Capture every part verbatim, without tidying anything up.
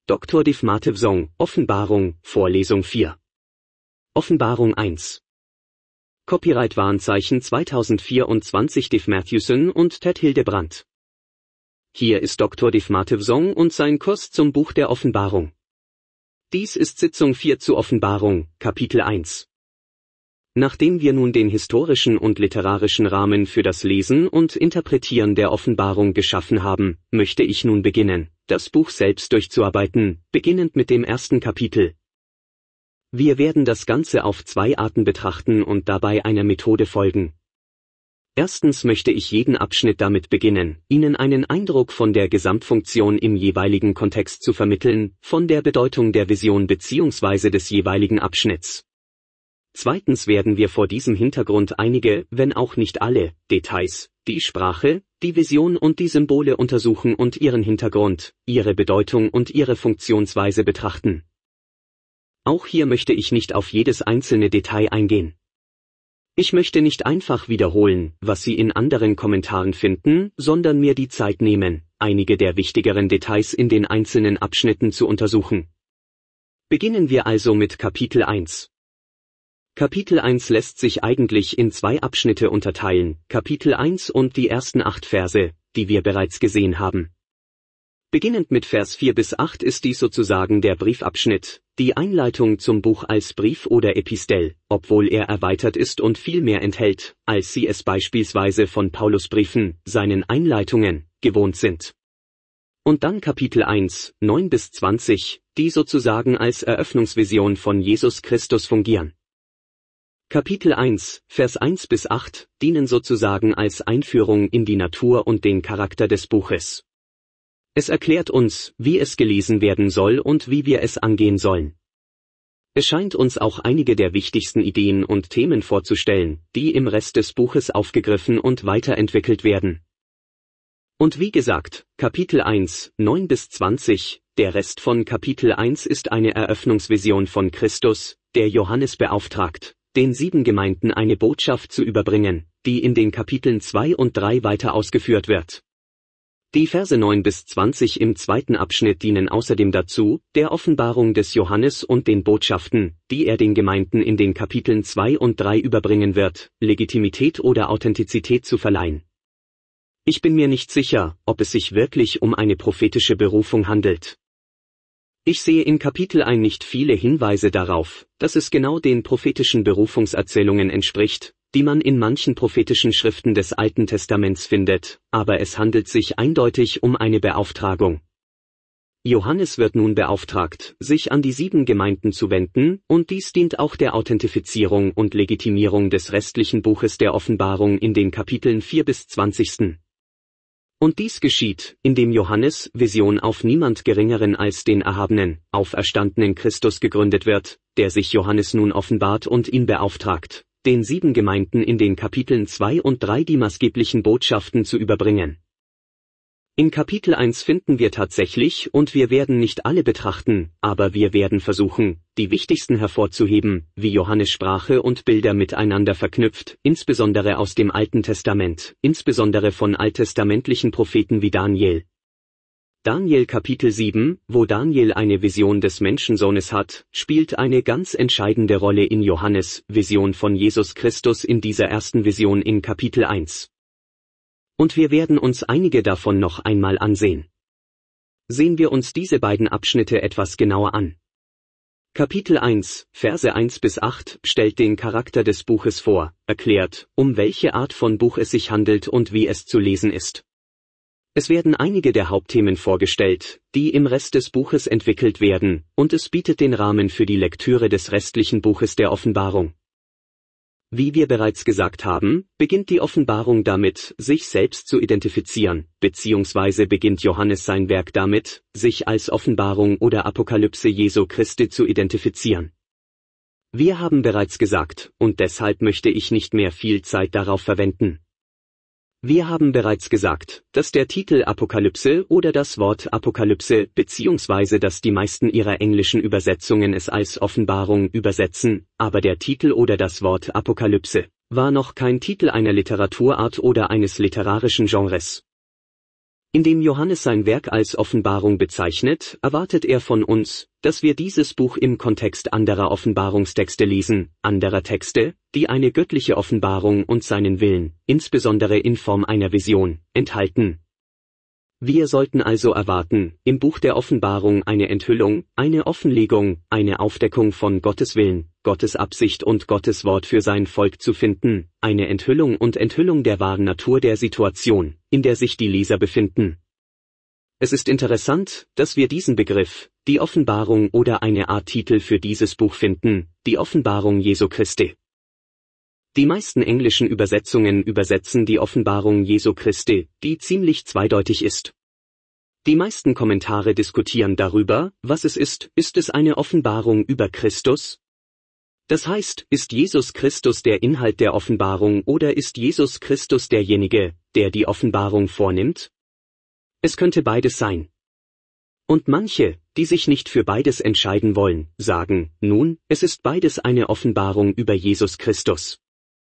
Doktor Div Matev Song, Offenbarung, Vorlesung vier. Offenbarung eins. Copyright Warnzeichen zweitausendvierundzwanzig Div Matthewson und Ted Hildebrandt. Hier ist Doktor Div Matev Song und sein Kurs zum Buch der Offenbarung. Dies ist Sitzung vier zu Offenbarung, Kapitel eins. Nachdem wir nun den historischen und literarischen Rahmen für das Lesen und Interpretieren der Offenbarung geschaffen haben, möchte ich nun beginnen, das Buch selbst durchzuarbeiten, beginnend mit dem ersten Kapitel. Wir werden das Ganze auf zwei Arten betrachten und dabei einer Methode folgen. Erstens möchte ich jeden Abschnitt damit beginnen, Ihnen einen Eindruck von der Gesamtfunktion im jeweiligen Kontext zu vermitteln, von der Bedeutung der Vision bzw. des jeweiligen Abschnitts. Zweitens werden wir vor diesem Hintergrund einige, wenn auch nicht alle, Details, die Sprache, die Vision und die Symbole untersuchen und ihren Hintergrund, ihre Bedeutung und ihre Funktionsweise betrachten. Auch hier möchte ich nicht auf jedes einzelne Detail eingehen. Ich möchte nicht einfach wiederholen, was Sie in anderen Kommentaren finden, sondern mir die Zeit nehmen, einige der wichtigeren Details in den einzelnen Abschnitten zu untersuchen. Beginnen wir also mit Kapitel eins. Kapitel eins lässt sich eigentlich in zwei Abschnitte unterteilen, Kapitel eins und die ersten acht Verse, die wir bereits gesehen haben. Beginnend mit Vers vier bis acht ist dies sozusagen der Briefabschnitt, die Einleitung zum Buch als Brief oder Epistel, obwohl er erweitert ist und viel mehr enthält, als Sie es beispielsweise von Paulusbriefen, seinen Einleitungen, gewohnt sind. Und dann Kapitel eins, neun bis zwanzig, die sozusagen als Eröffnungsvision von Jesus Christus fungieren. Kapitel eins, Vers eins bis acht, dienen sozusagen als Einführung in die Natur und den Charakter des Buches. Es erklärt uns, wie es gelesen werden soll und wie wir es angehen sollen. Es scheint uns auch einige der wichtigsten Ideen und Themen vorzustellen, die im Rest des Buches aufgegriffen und weiterentwickelt werden. Und wie gesagt, Kapitel eins, neun bis zwanzig, der Rest von Kapitel eins ist eine Eröffnungsvision von Christus, der Johannes beauftragt, den sieben Gemeinden eine Botschaft zu überbringen, die in den Kapiteln zwei und drei weiter ausgeführt wird. Die Verse neun bis zwanzig im zweiten Abschnitt dienen außerdem dazu, der Offenbarung des Johannes und den Botschaften, die er den Gemeinden in den Kapiteln zwei und drei überbringen wird, Legitimität oder Authentizität zu verleihen. Ich bin mir nicht sicher, ob es sich wirklich um eine prophetische Berufung handelt. Ich sehe in Kapitel eins nicht viele Hinweise darauf, dass es genau den prophetischen Berufungserzählungen entspricht, die man in manchen prophetischen Schriften des Alten Testaments findet, aber es handelt sich eindeutig um eine Beauftragung. Johannes wird nun beauftragt, sich an die sieben Gemeinden zu wenden, und dies dient auch der Authentifizierung und Legitimierung des restlichen Buches der Offenbarung in den Kapiteln vier bis zwanzig. Und dies geschieht, indem Johannes' Vision auf niemand Geringeren als den erhabenen, auferstandenen Christus gegründet wird, der sich Johannes nun offenbart und ihn beauftragt, den sieben Gemeinden in den Kapiteln zwei und drei die maßgeblichen Botschaften zu überbringen. In Kapitel eins finden wir tatsächlich, und wir werden nicht alle betrachten, aber wir werden versuchen, die wichtigsten hervorzuheben, wie Johannes Sprache und Bilder miteinander verknüpft, insbesondere aus dem Alten Testament, insbesondere von alttestamentlichen Propheten wie Daniel. Daniel Kapitel sieben, wo Daniel eine Vision des Menschensohnes hat, spielt eine ganz entscheidende Rolle in Johannes' Vision von Jesus Christus in dieser ersten Vision in Kapitel eins. Und wir werden uns einige davon noch einmal ansehen. Sehen wir uns diese beiden Abschnitte etwas genauer an. Kapitel eins, Verse eins bis acht stellt den Charakter des Buches vor, erklärt, um welche Art von Buch es sich handelt und wie es zu lesen ist. Es werden einige der Hauptthemen vorgestellt, die im Rest des Buches entwickelt werden, und es bietet den Rahmen für die Lektüre des restlichen Buches der Offenbarung. Wie wir bereits gesagt haben, beginnt die Offenbarung damit, sich selbst zu identifizieren, beziehungsweise beginnt Johannes sein Werk damit, sich als Offenbarung oder Apokalypse Jesu Christi zu identifizieren. Wir haben bereits gesagt, und deshalb möchte ich nicht mehr viel Zeit darauf verwenden. Wir haben bereits gesagt, dass der Titel Apokalypse oder das Wort Apokalypse beziehungsweise dass die meisten ihrer englischen Übersetzungen es als Offenbarung übersetzen, aber der Titel oder das Wort Apokalypse war noch kein Titel einer Literaturart oder eines literarischen Genres. Indem Johannes sein Werk als Offenbarung bezeichnet, erwartet er von uns, dass wir dieses Buch im Kontext anderer Offenbarungstexte lesen, anderer Texte, die eine göttliche Offenbarung und seinen Willen, insbesondere in Form einer Vision, enthalten. Wir sollten also erwarten, im Buch der Offenbarung eine Enthüllung, eine Offenlegung, eine Aufdeckung von Gottes Willen, Gottes Absicht und Gottes Wort für sein Volk zu finden, eine Enthüllung und Enthüllung der wahren Natur der Situation, in der sich die Leser befinden. Es ist interessant, dass wir diesen Begriff, die Offenbarung oder eine Art Titel für dieses Buch finden, die Offenbarung Jesu Christi. Die meisten englischen Übersetzungen übersetzen die Offenbarung Jesu Christi, die ziemlich zweideutig ist. Die meisten Kommentare diskutieren darüber, was es ist, ist es eine Offenbarung über Christus? Das heißt, ist Jesus Christus der Inhalt der Offenbarung oder ist Jesus Christus derjenige, der die Offenbarung vornimmt? Es könnte beides sein. Und manche, die sich nicht für beides entscheiden wollen, sagen, nun, es ist beides eine Offenbarung über Jesus Christus.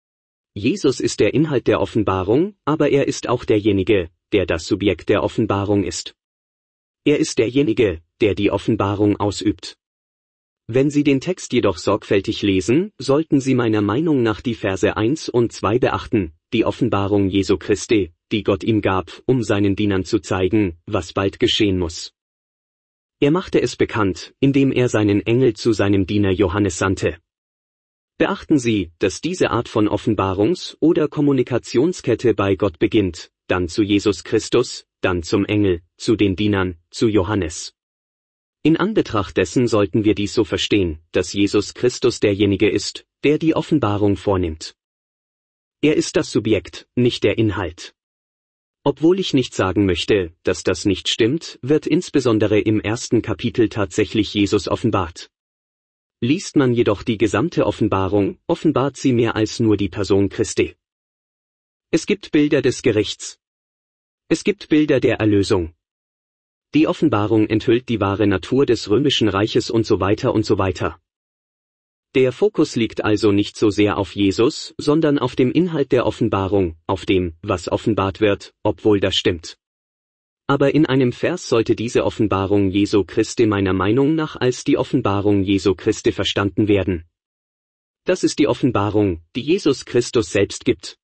Jesus ist der Inhalt der Offenbarung, aber er ist auch derjenige, der das Subjekt der Offenbarung ist. Er ist derjenige, der die Offenbarung ausübt. Wenn Sie den Text jedoch sorgfältig lesen, sollten Sie meiner Meinung nach die Verse eins und zwei beachten, die Offenbarung Jesu Christi, die Gott ihm gab, um seinen Dienern zu zeigen, was bald geschehen muss. Er machte es bekannt, indem er seinen Engel zu seinem Diener Johannes sandte. Beachten Sie, dass diese Art von Offenbarungs- oder Kommunikationskette bei Gott beginnt, dann zu Jesus Christus, dann zum Engel, zu den Dienern, zu Johannes. In Anbetracht dessen sollten wir dies so verstehen, dass Jesus Christus derjenige ist, der die Offenbarung vornimmt. Er ist das Subjekt, nicht der Inhalt. Obwohl ich nicht sagen möchte, dass das nicht stimmt, wird insbesondere im ersten Kapitel tatsächlich Jesus offenbart. Liest man jedoch die gesamte Offenbarung, offenbart sie mehr als nur die Person Christi. Es gibt Bilder des Gerichts. Es gibt Bilder der Erlösung. Die Offenbarung enthüllt die wahre Natur des römischen Reiches und so weiter und so weiter. Der Fokus liegt also nicht so sehr auf Jesus, sondern auf dem Inhalt der Offenbarung, auf dem, was offenbart wird, obwohl das stimmt. Aber in einem Vers sollte diese Offenbarung Jesu Christi meiner Meinung nach als die Offenbarung Jesu Christi verstanden werden. Das ist die Offenbarung, die Jesus Christus selbst gibt.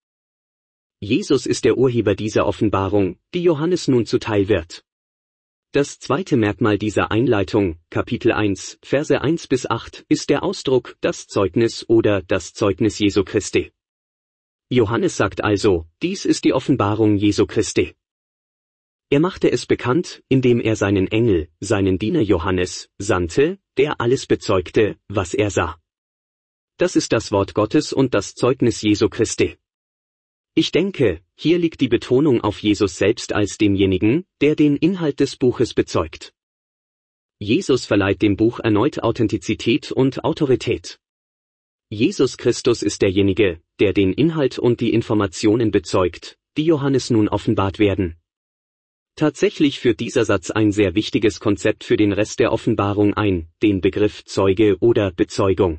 Jesus ist der Urheber dieser Offenbarung, die Johannes nun zuteil wird. Das zweite Merkmal dieser Einleitung, Kapitel eins, Verse eins bis acht, ist der Ausdruck, das Zeugnis oder das Zeugnis Jesu Christi. Johannes sagt also, dies ist die Offenbarung Jesu Christi. Er machte es bekannt, indem er seinen Engel, seinen Diener Johannes, sandte, der alles bezeugte, was er sah. Das ist das Wort Gottes und das Zeugnis Jesu Christi. Ich denke, hier liegt die Betonung auf Jesus selbst als demjenigen, der den Inhalt des Buches bezeugt. Jesus verleiht dem Buch erneut Authentizität und Autorität. Jesus Christus ist derjenige, der den Inhalt und die Informationen bezeugt, die Johannes nun offenbart werden. Tatsächlich führt dieser Satz ein sehr wichtiges Konzept für den Rest der Offenbarung ein, den Begriff Zeuge oder Bezeugung.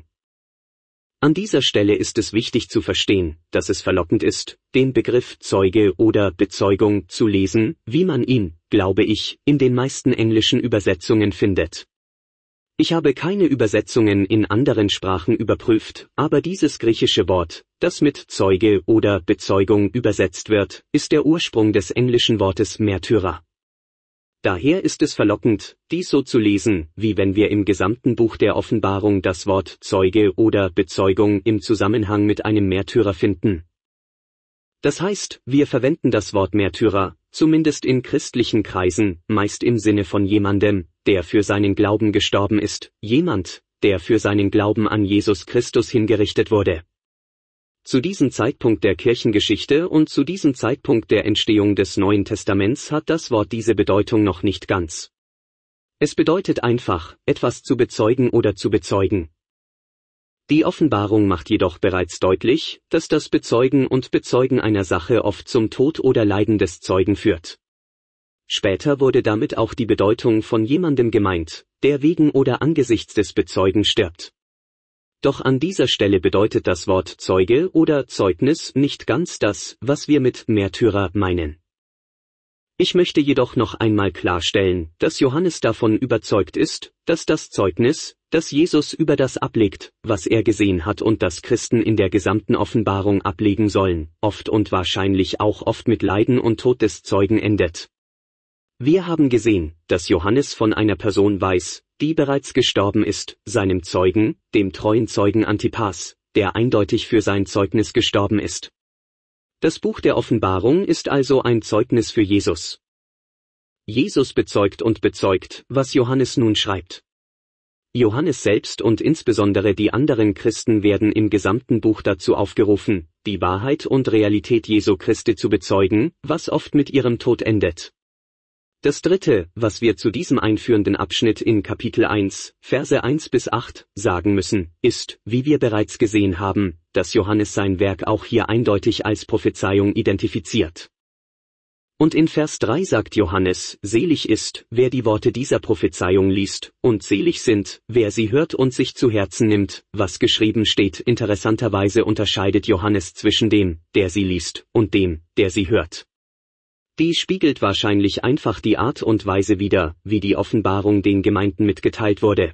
An dieser Stelle ist es wichtig zu verstehen, dass es verlockend ist, den Begriff Zeuge oder Bezeugung zu lesen, wie man ihn, glaube ich, in den meisten englischen Übersetzungen findet. Ich habe keine Übersetzungen in anderen Sprachen überprüft, aber dieses griechische Wort, das mit Zeuge oder Bezeugung übersetzt wird, ist der Ursprung des englischen Wortes Märtyrer. Daher ist es verlockend, dies so zu lesen, wie wenn wir im gesamten Buch der Offenbarung das Wort Zeuge oder Bezeugung im Zusammenhang mit einem Märtyrer finden. Das heißt, wir verwenden das Wort Märtyrer, zumindest in christlichen Kreisen, meist im Sinne von jemandem, der für seinen Glauben gestorben ist, jemand, der für seinen Glauben an Jesus Christus hingerichtet wurde. Zu diesem Zeitpunkt der Kirchengeschichte und zu diesem Zeitpunkt der Entstehung des Neuen Testaments hat das Wort diese Bedeutung noch nicht ganz. Es bedeutet einfach, etwas zu bezeugen oder zu bezeugen. Die Offenbarung macht jedoch bereits deutlich, dass das Bezeugen und Bezeugen einer Sache oft zum Tod oder Leiden des Zeugen führt. Später wurde damit auch die Bedeutung von jemandem gemeint, der wegen oder angesichts des Bezeugen stirbt. Doch an dieser Stelle bedeutet das Wort Zeuge oder Zeugnis nicht ganz das, was wir mit Märtyrer meinen. Ich möchte jedoch noch einmal klarstellen, dass Johannes davon überzeugt ist, dass das Zeugnis, das Jesus über das ablegt, was er gesehen hat und das Christen in der gesamten Offenbarung ablegen sollen, oft und wahrscheinlich auch oft mit Leiden und Tod des Zeugen endet. Wir haben gesehen, dass Johannes von einer Person weiß, die bereits gestorben ist, seinem Zeugen, dem treuen Zeugen Antipas, der eindeutig für sein Zeugnis gestorben ist. Das Buch der Offenbarung ist also ein Zeugnis für Jesus. Jesus bezeugt und bezeugt, was Johannes nun schreibt. Johannes selbst und insbesondere die anderen Christen werden im gesamten Buch dazu aufgerufen, die Wahrheit und Realität Jesu Christi zu bezeugen, was oft mit ihrem Tod endet. Das dritte, was wir zu diesem einführenden Abschnitt in Kapitel eins, Verse eins bis acht, sagen müssen, ist, wie wir bereits gesehen haben, dass Johannes sein Werk auch hier eindeutig als Prophezeiung identifiziert. Und in Vers drei sagt Johannes, selig ist, wer die Worte dieser Prophezeiung liest, und selig sind, wer sie hört und sich zu Herzen nimmt, was geschrieben steht. Interessanterweise unterscheidet Johannes zwischen dem, der sie liest, und dem, der sie hört. Dies spiegelt wahrscheinlich einfach die Art und Weise wider, wie die Offenbarung den Gemeinden mitgeteilt wurde.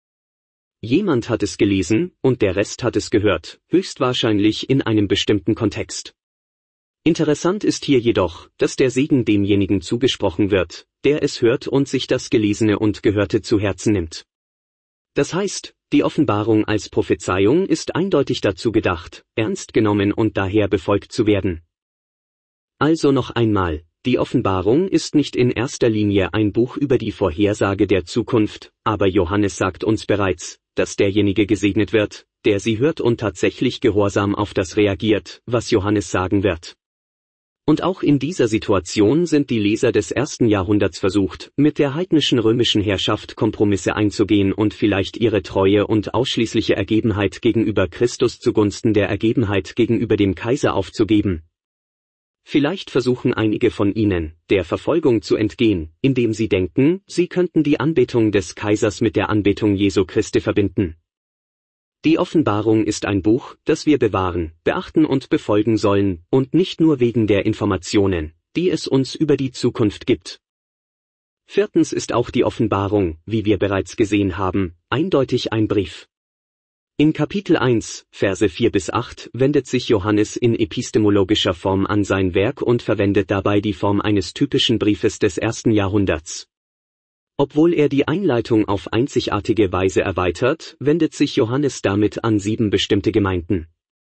Jemand hat es gelesen, und der Rest hat es gehört, höchstwahrscheinlich in einem bestimmten Kontext. Interessant ist hier jedoch, dass der Segen demjenigen zugesprochen wird, der es hört und sich das Gelesene und Gehörte zu Herzen nimmt. Das heißt, die Offenbarung als Prophezeiung ist eindeutig dazu gedacht, ernst genommen und daher befolgt zu werden. Also noch einmal, die Offenbarung ist nicht in erster Linie ein Buch über die Vorhersage der Zukunft, aber Johannes sagt uns bereits, dass derjenige gesegnet wird, der sie hört und tatsächlich gehorsam auf das reagiert, was Johannes sagen wird. Und auch in dieser Situation sind die Leser des ersten Jahrhunderts versucht, mit der heidnischen römischen Herrschaft Kompromisse einzugehen und vielleicht ihre Treue und ausschließliche Ergebenheit gegenüber Christus zugunsten der Ergebenheit gegenüber dem Kaiser aufzugeben. Vielleicht versuchen einige von ihnen, der Verfolgung zu entgehen, indem sie denken, sie könnten die Anbetung des Kaisers mit der Anbetung Jesu Christi verbinden. Die Offenbarung ist ein Buch, das wir bewahren, beachten und befolgen sollen, und nicht nur wegen der Informationen, die es uns über die Zukunft gibt. Viertens ist auch die Offenbarung, wie wir bereits gesehen haben, eindeutig ein Brief. In Kapitel eins, Verse vier bis acht, wendet sich Johannes in epistemologischer Form an sein Werk und verwendet dabei die Form eines typischen Briefes des ersten Jahrhunderts. Obwohl er die Einleitung auf einzigartige Weise erweitert, wendet sich Johannes damit an sieben bestimmte Gemeinden.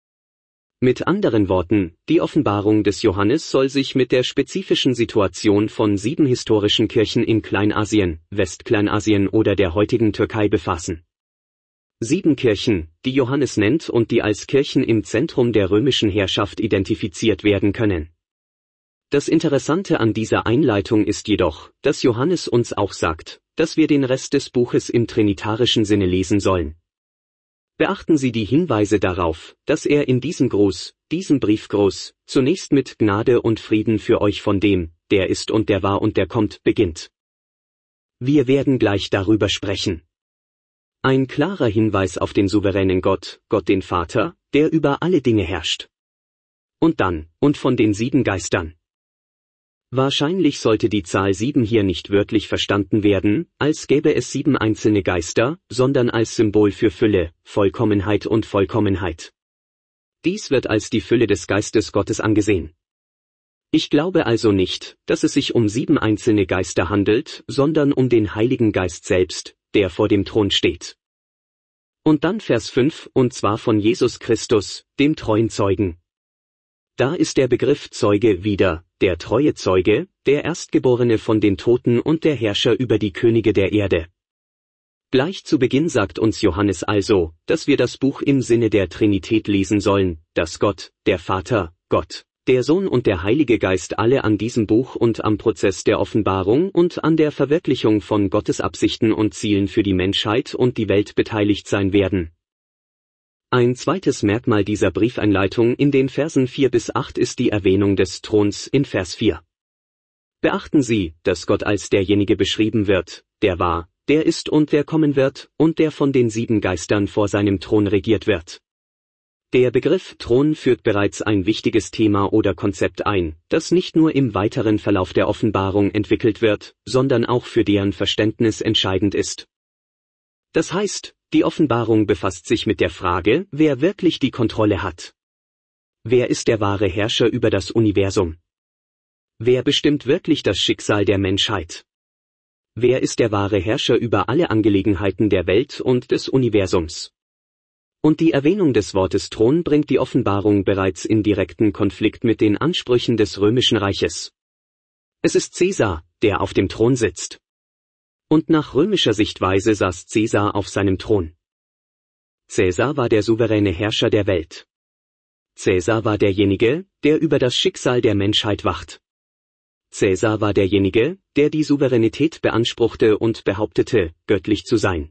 Mit anderen Worten, die Offenbarung des Johannes soll sich mit der spezifischen Situation von sieben historischen Kirchen in Kleinasien, Westkleinasien oder der heutigen Türkei befassen. Sieben Kirchen, die Johannes nennt und die als Kirchen im Zentrum der römischen Herrschaft identifiziert werden können. Das Interessante an dieser Einleitung ist jedoch, dass Johannes uns auch sagt, dass wir den Rest des Buches im trinitarischen Sinne lesen sollen. Beachten Sie die Hinweise darauf, dass er in diesem Gruß, diesem Briefgruß, zunächst mit Gnade und Frieden für euch von dem, der ist und der war und der kommt, beginnt. Wir werden gleich darüber sprechen. Ein klarer Hinweis auf den souveränen Gott, Gott den Vater, der über alle Dinge herrscht. Und dann, und von den sieben Geistern. Wahrscheinlich sollte die Zahl sieben hier nicht wörtlich verstanden werden, als gäbe es sieben einzelne Geister, sondern als Symbol für Fülle, Vollkommenheit und Vollkommenheit. Dies wird als die Fülle des Geistes Gottes angesehen. Ich glaube also nicht, dass es sich um sieben einzelne Geister handelt, sondern um den Heiligen Geist selbst, der vor dem Thron steht. Und dann Vers fünf, und zwar von Jesus Christus, dem treuen Zeugen. Da ist der Begriff Zeuge wieder, der treue Zeuge, der Erstgeborene von den Toten und der Herrscher über die Könige der Erde. Gleich zu Beginn sagt uns Johannes also, dass wir das Buch im Sinne der Trinität lesen sollen, dass Gott, der Vater, Gott, der Sohn und der Heilige Geist alle an diesem Buch und am Prozess der Offenbarung und an der Verwirklichung von Gottes Absichten und Zielen für die Menschheit und die Welt beteiligt sein werden. Ein zweites Merkmal dieser Briefeinleitung in den Versen vier bis acht ist die Erwähnung des Throns in Vers vier. Beachten Sie, dass Gott als derjenige beschrieben wird, der war, der ist und der kommen wird, und der von den sieben Geistern vor seinem Thron regiert wird. Der Begriff Thron führt bereits ein wichtiges Thema oder Konzept ein, das nicht nur im weiteren Verlauf der Offenbarung entwickelt wird, sondern auch für deren Verständnis entscheidend ist. Das heißt, die Offenbarung befasst sich mit der Frage, wer wirklich die Kontrolle hat. Wer ist der wahre Herrscher über das Universum? Wer bestimmt wirklich das Schicksal der Menschheit? Wer ist der wahre Herrscher über alle Angelegenheiten der Welt und des Universums? Und die Erwähnung des Wortes Thron bringt die Offenbarung bereits in direkten Konflikt mit den Ansprüchen des Römischen Reiches. Es ist Caesar, der auf dem Thron sitzt. Und nach römischer Sichtweise saß Caesar auf seinem Thron. Caesar war der souveräne Herrscher der Welt. Caesar war derjenige, der über das Schicksal der Menschheit wacht. Caesar war derjenige, der die Souveränität beanspruchte und behauptete, göttlich zu sein.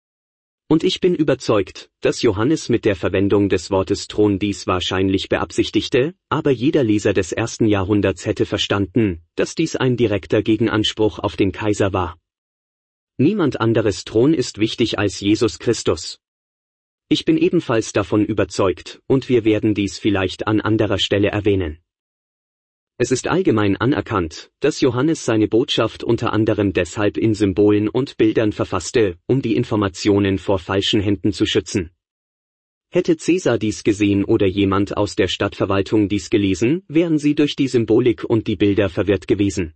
Und ich bin überzeugt, dass Johannes mit der Verwendung des Wortes Thron dies wahrscheinlich beabsichtigte, aber jeder Leser des ersten Jahrhunderts hätte verstanden, dass dies ein direkter Gegenanspruch auf den Kaiser war. Niemand anderes Thron ist wichtig als Jesus Christus. Ich bin ebenfalls davon überzeugt, und wir werden dies vielleicht an anderer Stelle erwähnen. Es ist allgemein anerkannt, dass Johannes seine Botschaft unter anderem deshalb in Symbolen und Bildern verfasste, um die Informationen vor falschen Händen zu schützen. Hätte Caesar dies gesehen oder jemand aus der Stadtverwaltung dies gelesen, wären sie durch die Symbolik und die Bilder verwirrt gewesen.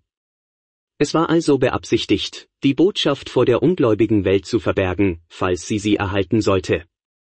Es war also beabsichtigt, die Botschaft vor der ungläubigen Welt zu verbergen, falls sie sie erhalten sollte.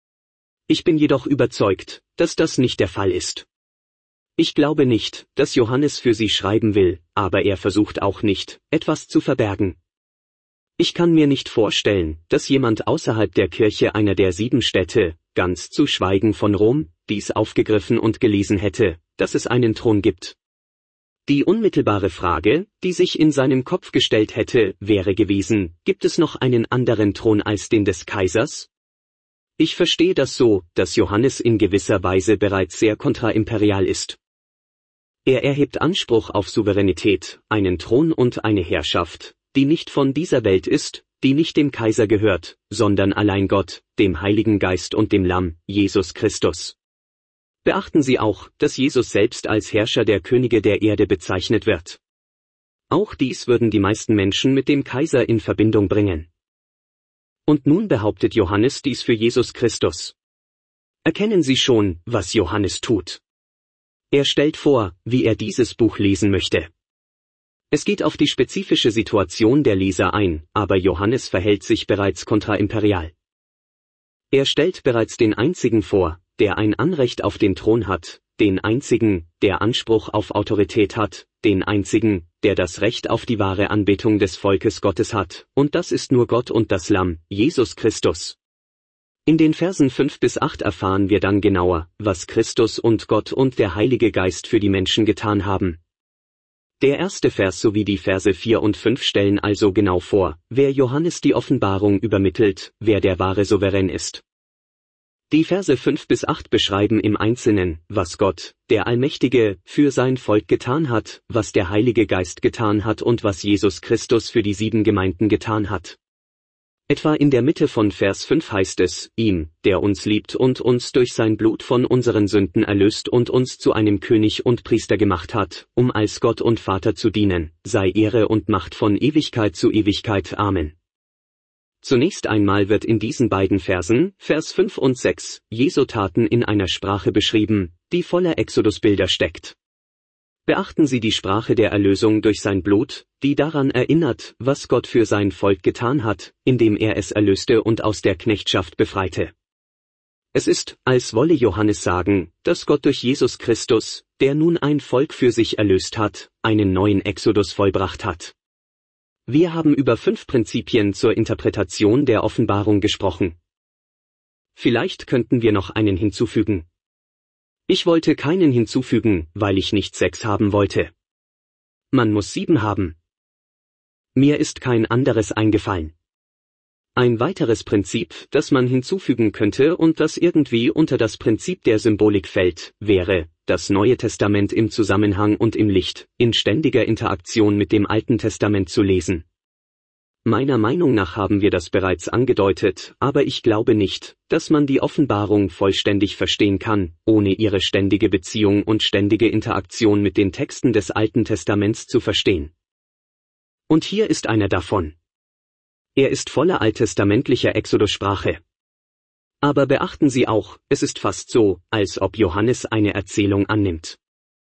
Ich bin jedoch überzeugt, dass das nicht der Fall ist. Ich glaube nicht, dass Johannes für sie schreiben will, aber er versucht auch nicht, etwas zu verbergen. Ich kann mir nicht vorstellen, dass jemand außerhalb der Kirche einer der sieben Städte, ganz zu schweigen von Rom, dies aufgegriffen und gelesen hätte, dass es einen Thron gibt. Die unmittelbare Frage, die sich in seinem Kopf gestellt hätte, wäre gewesen, gibt es noch einen anderen Thron als den des Kaisers? Ich verstehe das so, dass Johannes in gewisser Weise bereits sehr kontraimperial ist. Er erhebt Anspruch auf Souveränität, einen Thron und eine Herrschaft, die nicht von dieser Welt ist, die nicht dem Kaiser gehört, sondern allein Gott, dem Heiligen Geist und dem Lamm, Jesus Christus. Beachten Sie auch, dass Jesus selbst als Herrscher der Könige der Erde bezeichnet wird. Auch dies würden die meisten Menschen mit dem Kaiser in Verbindung bringen. Und nun behauptet Johannes dies für Jesus Christus. Erkennen Sie schon, was Johannes tut. Er stellt vor, wie er dieses Buch lesen möchte. Es geht auf die spezifische Situation der Leser ein, aber Johannes verhält sich bereits kontraimperial. Er stellt bereits den Einzigen vor, der ein Anrecht auf den Thron hat, den Einzigen, der Anspruch auf Autorität hat, den Einzigen, der das Recht auf die wahre Anbetung des Volkes Gottes hat, und das ist nur Gott und das Lamm, Jesus Christus. In den Versen fünf bis acht erfahren wir dann genauer, was Christus und Gott und der Heilige Geist für die Menschen getan haben. Der erste Vers sowie die Verse vier und fünf stellen also genau vor, wer Johannes die Offenbarung übermittelt, wer der wahre Souverän ist. Die Verse fünf bis acht beschreiben im Einzelnen, was Gott, der Allmächtige, für sein Volk getan hat, was der Heilige Geist getan hat und was Jesus Christus für die sieben Gemeinden getan hat. Etwa in der Mitte von Vers fünf heißt es, ihm, der uns liebt und uns durch sein Blut von unseren Sünden erlöst und uns zu einem König und Priester gemacht hat, um als Gott und Vater zu dienen, sei Ehre und Macht von Ewigkeit zu Ewigkeit. Amen. Zunächst einmal wird in diesen beiden Versen, Vers fünf und sechs, Jesu Taten in einer Sprache beschrieben, die voller Exodusbilder steckt. Beachten Sie die Sprache der Erlösung durch sein Blut, die daran erinnert, was Gott für sein Volk getan hat, indem er es erlöste und aus der Knechtschaft befreite. Es ist, als wolle Johannes sagen, dass Gott durch Jesus Christus, der nun ein Volk für sich erlöst hat, einen neuen Exodus vollbracht hat. Wir haben über fünf Prinzipien zur Interpretation der Offenbarung gesprochen. Vielleicht könnten wir noch einen hinzufügen. Ich wollte keinen hinzufügen, weil ich nicht sechs haben wollte. Man muss sieben haben. Mir ist kein anderes eingefallen. Ein weiteres Prinzip, das man hinzufügen könnte und das irgendwie unter das Prinzip der Symbolik fällt, wäre, das Neue Testament im Zusammenhang und im Licht, in ständiger Interaktion mit dem Alten Testament zu lesen. Meiner Meinung nach haben wir das bereits angedeutet, aber ich glaube nicht, dass man die Offenbarung vollständig verstehen kann, ohne ihre ständige Beziehung und ständige Interaktion mit den Texten des Alten Testaments zu verstehen. Und hier ist einer davon. Er ist voller alttestamentlicher Exodus-Sprache. Aber beachten Sie auch, es ist fast so, als ob Johannes eine Erzählung annimmt.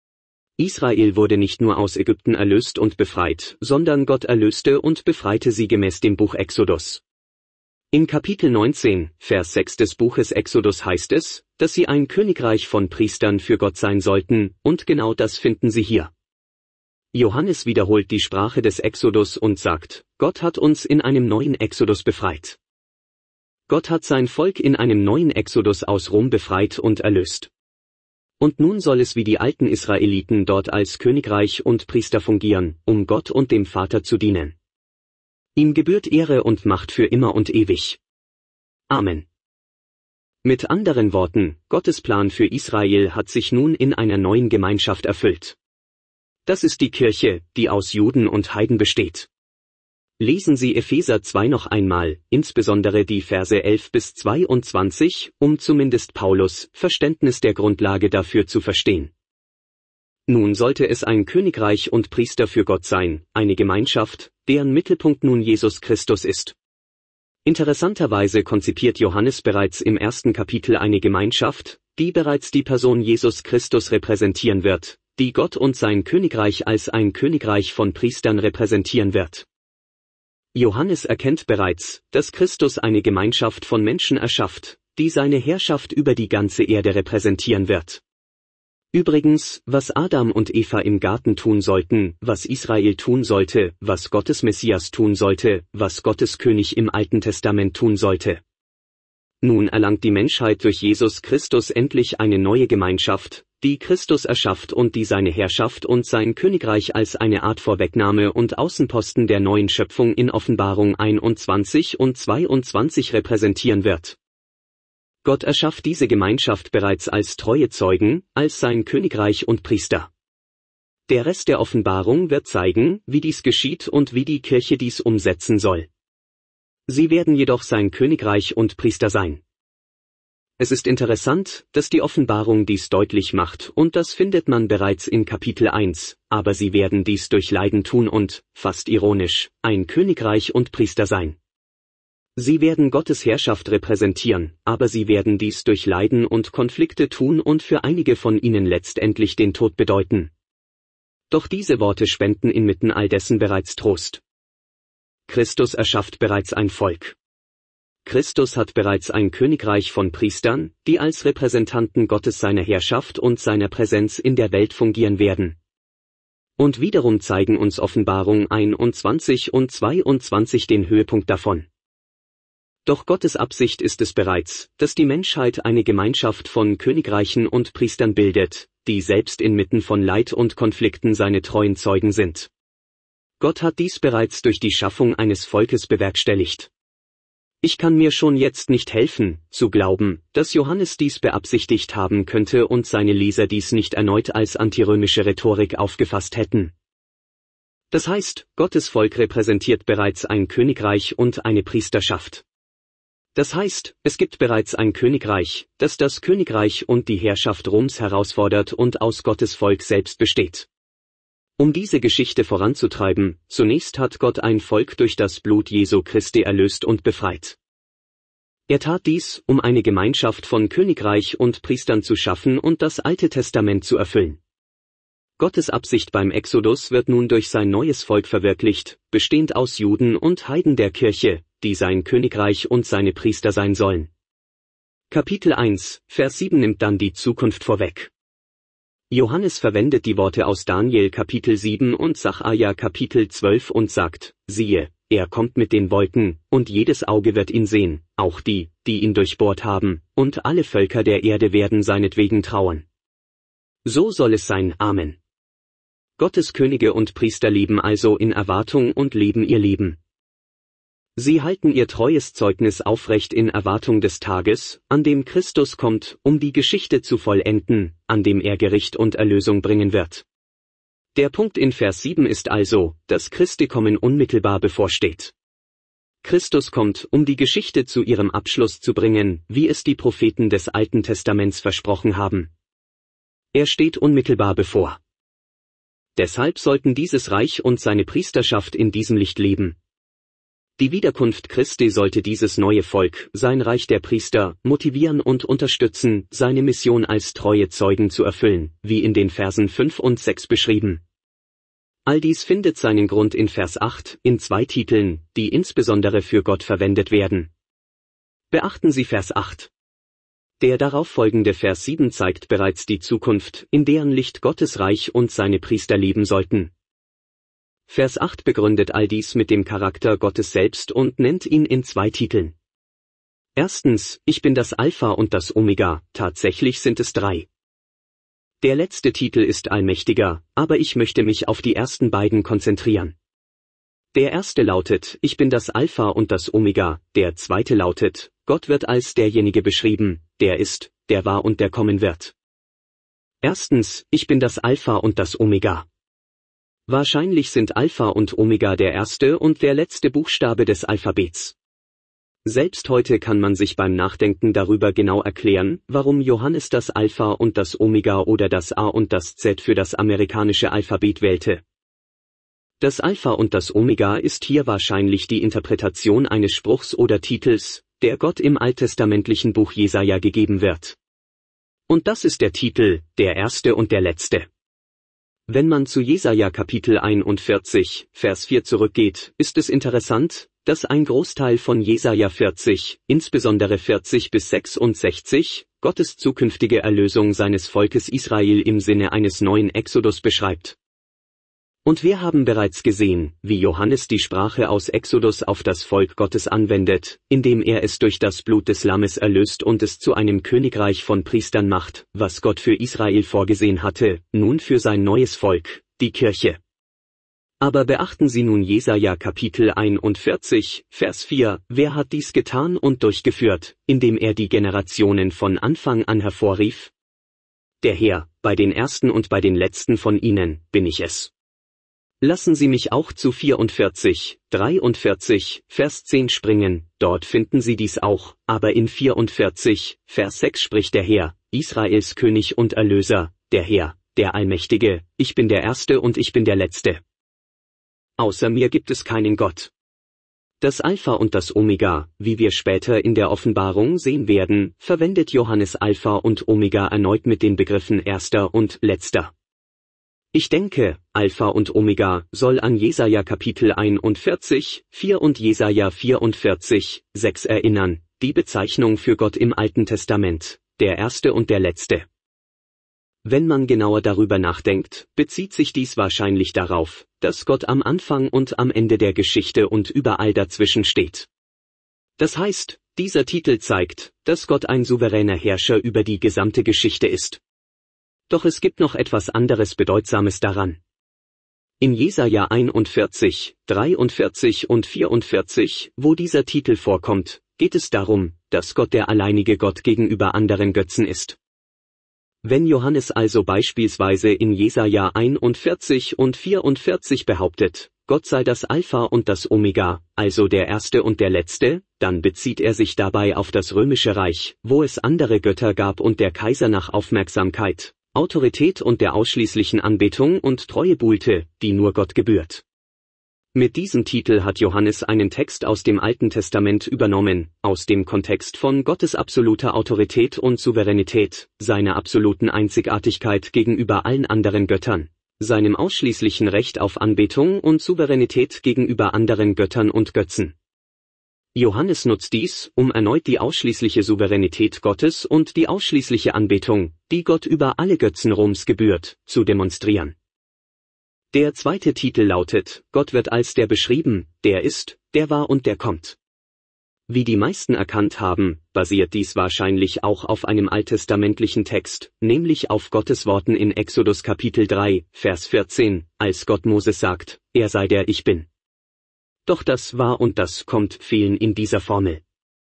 Israel wurde nicht nur aus Ägypten erlöst und befreit, sondern Gott erlöste und befreite sie gemäß dem Buch Exodus. In Kapitel neunzehn, Vers sechs des Buches Exodus heißt es, dass sie ein Königreich von Priestern für Gott sein sollten, und genau das finden Sie hier. Johannes wiederholt die Sprache des Exodus und sagt, Gott hat uns in einem neuen Exodus befreit. Gott hat sein Volk in einem neuen Exodus aus Rom befreit und erlöst. Und nun soll es wie die alten Israeliten dort als Königreich und Priester fungieren, um Gott und dem Vater zu dienen. Ihm gebührt Ehre und Macht für immer und ewig. Amen. Mit anderen Worten, Gottes Plan für Israel hat sich nun in einer neuen Gemeinschaft erfüllt. Das ist die Kirche, die aus Juden und Heiden besteht. Lesen Sie Epheser zwei noch einmal, insbesondere die Verse elf bis zweiundzwanzig, um zumindest Paulus' Verständnis der Grundlage dafür zu verstehen. Nun sollte es ein Königreich und Priester für Gott sein, eine Gemeinschaft, deren Mittelpunkt nun Jesus Christus ist. Interessanterweise konzipiert Johannes bereits im ersten Kapitel eine Gemeinschaft, die bereits die Person Jesus Christus repräsentieren wird, die Gott und sein Königreich als ein Königreich von Priestern repräsentieren wird. Johannes erkennt bereits, dass Christus eine Gemeinschaft von Menschen erschafft, die seine Herrschaft über die ganze Erde repräsentieren wird. Übrigens, was Adam und Eva im Garten tun sollten, was Israel tun sollte, was Gottes Messias tun sollte, was Gottes König im Alten Testament tun sollte. Nun erlangt die Menschheit durch Jesus Christus endlich eine neue Gemeinschaft, die Christus erschafft und die seine Herrschaft und sein Königreich als eine Art Vorwegnahme und Außenposten der neuen Schöpfung in Offenbarung einundzwanzig und zweiundzwanzig repräsentieren wird. Gott erschafft diese Gemeinschaft bereits als treue Zeugen, als sein Königreich und Priester. Der Rest der Offenbarung wird zeigen, wie dies geschieht und wie die Kirche dies umsetzen soll. Sie werden jedoch sein Königreich und Priester sein. Es ist interessant, dass die Offenbarung dies deutlich macht und das findet man bereits in Kapitel eins, aber sie werden dies durch Leiden tun und, fast ironisch, ein Königreich und Priester sein. Sie werden Gottes Herrschaft repräsentieren, aber sie werden dies durch Leiden und Konflikte tun und für einige von ihnen letztendlich den Tod bedeuten. Doch diese Worte spenden inmitten all dessen bereits Trost. Christus erschafft bereits ein Volk. Christus hat bereits ein Königreich von Priestern, die als Repräsentanten Gottes seiner Herrschaft und seiner Präsenz in der Welt fungieren werden. Und wiederum zeigen uns Offenbarung einundzwanzig und zweiundzwanzig den Höhepunkt davon. Doch Gottes Absicht ist es bereits, dass die Menschheit eine Gemeinschaft von Königreichen und Priestern bildet, die selbst inmitten von Leid und Konflikten seine treuen Zeugen sind. Gott hat dies bereits durch die Schaffung eines Volkes bewerkstelligt. Ich kann mir schon jetzt nicht helfen, zu glauben, dass Johannes dies beabsichtigt haben könnte und seine Leser dies nicht erneut als antirömische Rhetorik aufgefasst hätten. Das heißt, Gottes Volk repräsentiert bereits ein Königreich und eine Priesterschaft. Das heißt, es gibt bereits ein Königreich, das das Königreich und die Herrschaft Roms herausfordert und aus Gottes Volk selbst besteht. Um diese Geschichte voranzutreiben, zunächst hat Gott ein Volk durch das Blut Jesu Christi erlöst und befreit. Er tat dies, um eine Gemeinschaft von Königreich und Priestern zu schaffen und das Alte Testament zu erfüllen. Gottes Absicht beim Exodus wird nun durch sein neues Volk verwirklicht, bestehend aus Juden und Heiden der Kirche, die sein Königreich und seine Priester sein sollen. Kapitel eins, Vers sieben nimmt dann die Zukunft vorweg. Johannes verwendet die Worte aus Daniel Kapitel sieben und Sacharja Kapitel zwölf und sagt, siehe, er kommt mit den Wolken, und jedes Auge wird ihn sehen, auch die, die ihn durchbohrt haben, und alle Völker der Erde werden seinetwegen trauern. So soll es sein, Amen. Gottes Könige und Priester leben also in Erwartung und leben ihr Leben. Sie halten ihr treues Zeugnis aufrecht in Erwartung des Tages, an dem Christus kommt, um die Geschichte zu vollenden, an dem er Gericht und Erlösung bringen wird. Der Punkt in Vers sieben ist also, dass Christi Kommen unmittelbar bevorsteht. Christus kommt, um die Geschichte zu ihrem Abschluss zu bringen, wie es die Propheten des Alten Testaments versprochen haben. Er steht unmittelbar bevor. Deshalb sollten dieses Reich und seine Priesterschaft in diesem Licht leben. Die Wiederkunft Christi sollte dieses neue Volk, sein Reich der Priester, motivieren und unterstützen, seine Mission als treue Zeugen zu erfüllen, wie in den Versen fünf und sechs beschrieben. All dies findet seinen Grund in Vers acht, in zwei Titeln, die insbesondere für Gott verwendet werden. Beachten Sie Vers acht. Der darauf folgende Vers sieben zeigt bereits die Zukunft, in deren Licht Gottes Reich und seine Priester leben sollten. Vers acht begründet all dies mit dem Charakter Gottes selbst und nennt ihn in zwei Titeln. Erstens, ich bin das Alpha und das Omega, tatsächlich sind es drei. Der letzte Titel ist allmächtiger, aber ich möchte mich auf die ersten beiden konzentrieren. Der erste lautet, ich bin das Alpha und das Omega, der zweite lautet, Gott wird als derjenige beschrieben, der ist, der war und der kommen wird. Erstens, ich bin das Alpha und das Omega. Wahrscheinlich sind Alpha und Omega der erste und der letzte Buchstabe des Alphabets. Selbst heute kann man sich beim Nachdenken darüber genau erklären, warum Johannes das Alpha und das Omega oder das A und das Z für das amerikanische Alphabet wählte. Das Alpha und das Omega ist hier wahrscheinlich die Interpretation eines Spruchs oder Titels, der Gott im alttestamentlichen Buch Jesaja gegeben wird. Und das ist der Titel, der erste und der letzte. Wenn man zu Jesaja Kapitel einundvierzig, Vers vier zurückgeht, ist es interessant, dass ein Großteil von Jesaja vierzig, insbesondere vierzig bis sechsundsechzig, Gottes zukünftige Erlösung seines Volkes Israel im Sinne eines neuen Exodus beschreibt. Und wir haben bereits gesehen, wie Johannes die Sprache aus Exodus auf das Volk Gottes anwendet, indem er es durch das Blut des Lammes erlöst und es zu einem Königreich von Priestern macht, was Gott für Israel vorgesehen hatte, nun für sein neues Volk, die Kirche. Aber beachten Sie nun Jesaja Kapitel einundvierzig, Vers vier, wer hat dies getan und durchgeführt, indem er die Generationen von Anfang an hervorrief? Der Herr, bei den ersten und bei den letzten von ihnen, bin ich es. Lassen Sie mich auch zu vierundvierzig, dreiundvierzig, Vers zehn springen, dort finden Sie dies auch, aber in vierundvierzig, Vers sechs spricht der Herr, Israels König und Erlöser, der Herr, der Allmächtige, ich bin der Erste und ich bin der Letzte. Außer mir gibt es keinen Gott. Das Alpha und das Omega, wie wir später in der Offenbarung sehen werden, verwendet Johannes Alpha und Omega erneut mit den Begriffen Erster und Letzter. Ich denke, Alpha und Omega soll an Jesaja Kapitel einundvierzig, vier und Jesaja vierundvierzig, sechs erinnern, die Bezeichnung für Gott im Alten Testament, der Erste und der Letzte. Wenn man genauer darüber nachdenkt, bezieht sich dies wahrscheinlich darauf, dass Gott am Anfang und am Ende der Geschichte und überall dazwischen steht. Das heißt, dieser Titel zeigt, dass Gott ein souveräner Herrscher über die gesamte Geschichte ist. Doch es gibt noch etwas anderes Bedeutsames daran. In Jesaja einundvierzig, dreiundvierzig und vierundvierzig, wo dieser Titel vorkommt, geht es darum, dass Gott der alleinige Gott gegenüber anderen Götzen ist. Wenn Johannes also beispielsweise in Jesaja einundvierzig und vierundvierzig behauptet, Gott sei das Alpha und das Omega, also der Erste und der Letzte, dann bezieht er sich dabei auf das Römische Reich, wo es andere Götter gab und der Kaiser nach Aufmerksamkeit, Autorität und der ausschließlichen Anbetung und Treue buhlte, die nur Gott gebührt. Mit diesem Titel hat Johannes einen Text aus dem Alten Testament übernommen, aus dem Kontext von Gottes absoluter Autorität und Souveränität, seiner absoluten Einzigartigkeit gegenüber allen anderen Göttern, seinem ausschließlichen Recht auf Anbetung und Souveränität gegenüber anderen Göttern und Götzen. Johannes nutzt dies, um erneut die ausschließliche Souveränität Gottes und die ausschließliche Anbetung, die Gott über alle Götzen Roms gebührt, zu demonstrieren. Der zweite Titel lautet, Gott wird als der beschrieben, der ist, der war und der kommt. Wie die meisten erkannt haben, basiert dies wahrscheinlich auch auf einem alttestamentlichen Text, nämlich auf Gottes Worten in Exodus Kapitel drei, Vers vierzehn, als Gott Moses sagt, er sei der Ich Bin. Doch das war und das kommt fehlen in dieser Formel.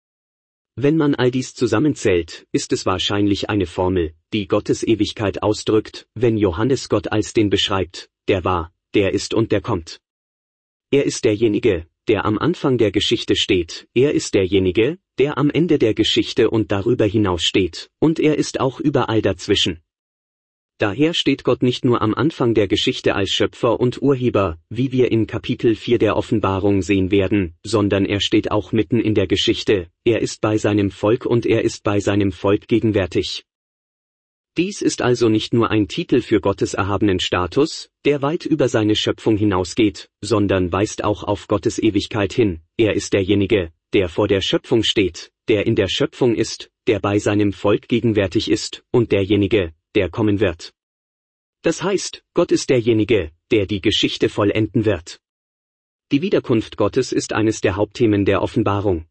Wenn man all dies zusammenzählt, ist es wahrscheinlich eine Formel, die Gottes Ewigkeit ausdrückt, wenn Johannes Gott als den beschreibt, der war, der ist und der kommt. Er ist derjenige, der am Anfang der Geschichte steht, er ist derjenige, der am Ende der Geschichte und darüber hinaus steht, und er ist auch überall dazwischen. Daher steht Gott nicht nur am Anfang der Geschichte als Schöpfer und Urheber, wie wir in Kapitel vier der Offenbarung sehen werden, sondern er steht auch mitten in der Geschichte, er ist bei seinem Volk und er ist bei seinem Volk gegenwärtig. Dies ist also nicht nur ein Titel für Gottes erhabenen Status, der weit über seine Schöpfung hinausgeht, sondern weist auch auf Gottes Ewigkeit hin, er ist derjenige, der vor der Schöpfung steht, der in der Schöpfung ist, der bei seinem Volk gegenwärtig ist, und derjenige, der kommen wird. Das heißt, Gott ist derjenige, der die Geschichte vollenden wird. Die Wiederkunft Gottes ist eines der Hauptthemen der Offenbarung.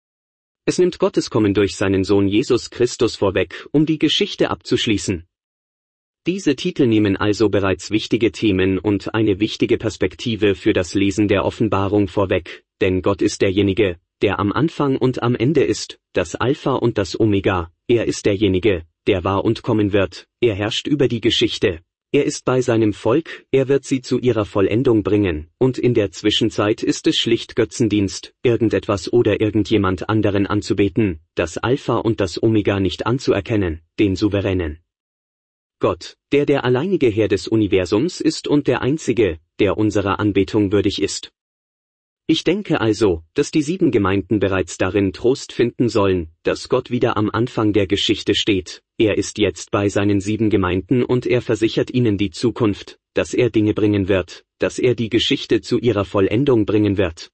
Es nimmt Gottes Kommen durch seinen Sohn Jesus Christus vorweg, um die Geschichte abzuschließen. Diese Titel nehmen also bereits wichtige Themen und eine wichtige Perspektive für das Lesen der Offenbarung vorweg, denn Gott ist derjenige, der am Anfang und am Ende ist, das Alpha und das Omega, er ist derjenige, der war und kommen wird, er herrscht über die Geschichte, er ist bei seinem Volk, er wird sie zu ihrer Vollendung bringen, und in der Zwischenzeit ist es schlicht Götzendienst, irgendetwas oder irgendjemand anderen anzubeten, das Alpha und das Omega nicht anzuerkennen, den Souveränen. Gott, der der alleinige Herr des Universums ist und der einzige, der unserer Anbetung würdig ist. Ich denke also, dass die sieben Gemeinden bereits darin Trost finden sollen, dass Gott wieder am Anfang der Geschichte steht, er ist jetzt bei seinen sieben Gemeinden und er versichert ihnen die Zukunft, dass er Dinge bringen wird, dass er die Geschichte zu ihrer Vollendung bringen wird.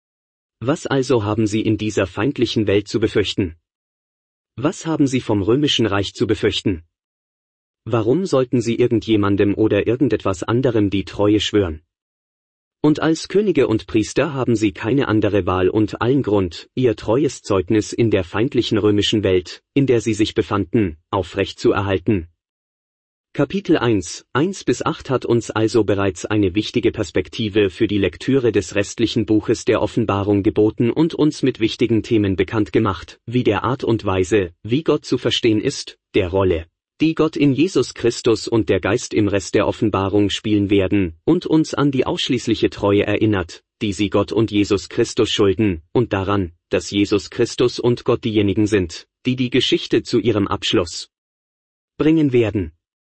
Was also haben sie in dieser feindlichen Welt zu befürchten? Was haben sie vom römischen Reich zu befürchten? Warum sollten sie irgendjemandem oder irgendetwas anderem die Treue schwören? Und als Könige und Priester haben sie keine andere Wahl und allen Grund, ihr treues Zeugnis in der feindlichen römischen Welt, in der sie sich befanden, aufrecht zu erhalten. Kapitel eins, eins bis acht hat uns also bereits eine wichtige Perspektive für die Lektüre des restlichen Buches der Offenbarung geboten und uns mit wichtigen Themen bekannt gemacht, wie der Art und Weise, wie Gott zu verstehen ist, der Rolle, die Gott in Jesus Christus und der Geist im Rest der Offenbarung spielen werden, und uns an die ausschließliche Treue erinnert, die sie Gott und Jesus Christus schulden, und daran, dass Jesus Christus und Gott diejenigen sind, die die Geschichte zu ihrem Abschluss bringen werden.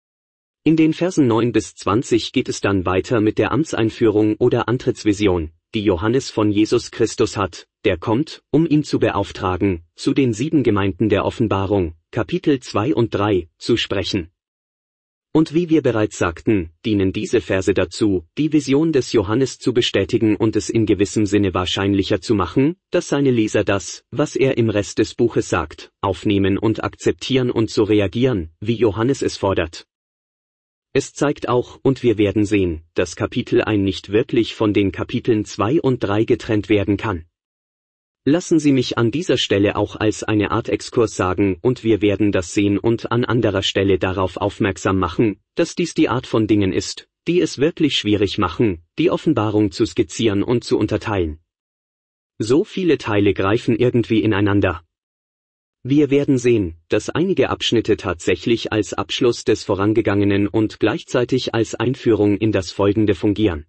In den Versen neun bis zwanzig geht es dann weiter mit der Amtseinführung oder Antrittsvision, die Johannes von Jesus Christus hat, der kommt, um ihn zu beauftragen, zu den sieben Gemeinden der Offenbarung, Kapitel zwei und drei, zu sprechen. Und wie wir bereits sagten, dienen diese Verse dazu, die Vision des Johannes zu bestätigen und es in gewissem Sinne wahrscheinlicher zu machen, dass seine Leser das, was er im Rest des Buches sagt, aufnehmen und akzeptieren und so reagieren, wie Johannes es fordert. Es zeigt auch, und wir werden sehen, dass Kapitel eins nicht wirklich von den Kapiteln zwei und drei getrennt werden kann. Lassen Sie mich an dieser Stelle auch als eine Art Exkurs sagen, und wir werden das sehen und an anderer Stelle darauf aufmerksam machen, dass dies die Art von Dingen ist, die es wirklich schwierig machen, die Offenbarung zu skizzieren und zu unterteilen. So viele Teile greifen irgendwie ineinander. Wir werden sehen, dass einige Abschnitte tatsächlich als Abschluss des Vorangegangenen und gleichzeitig als Einführung in das Folgende fungieren.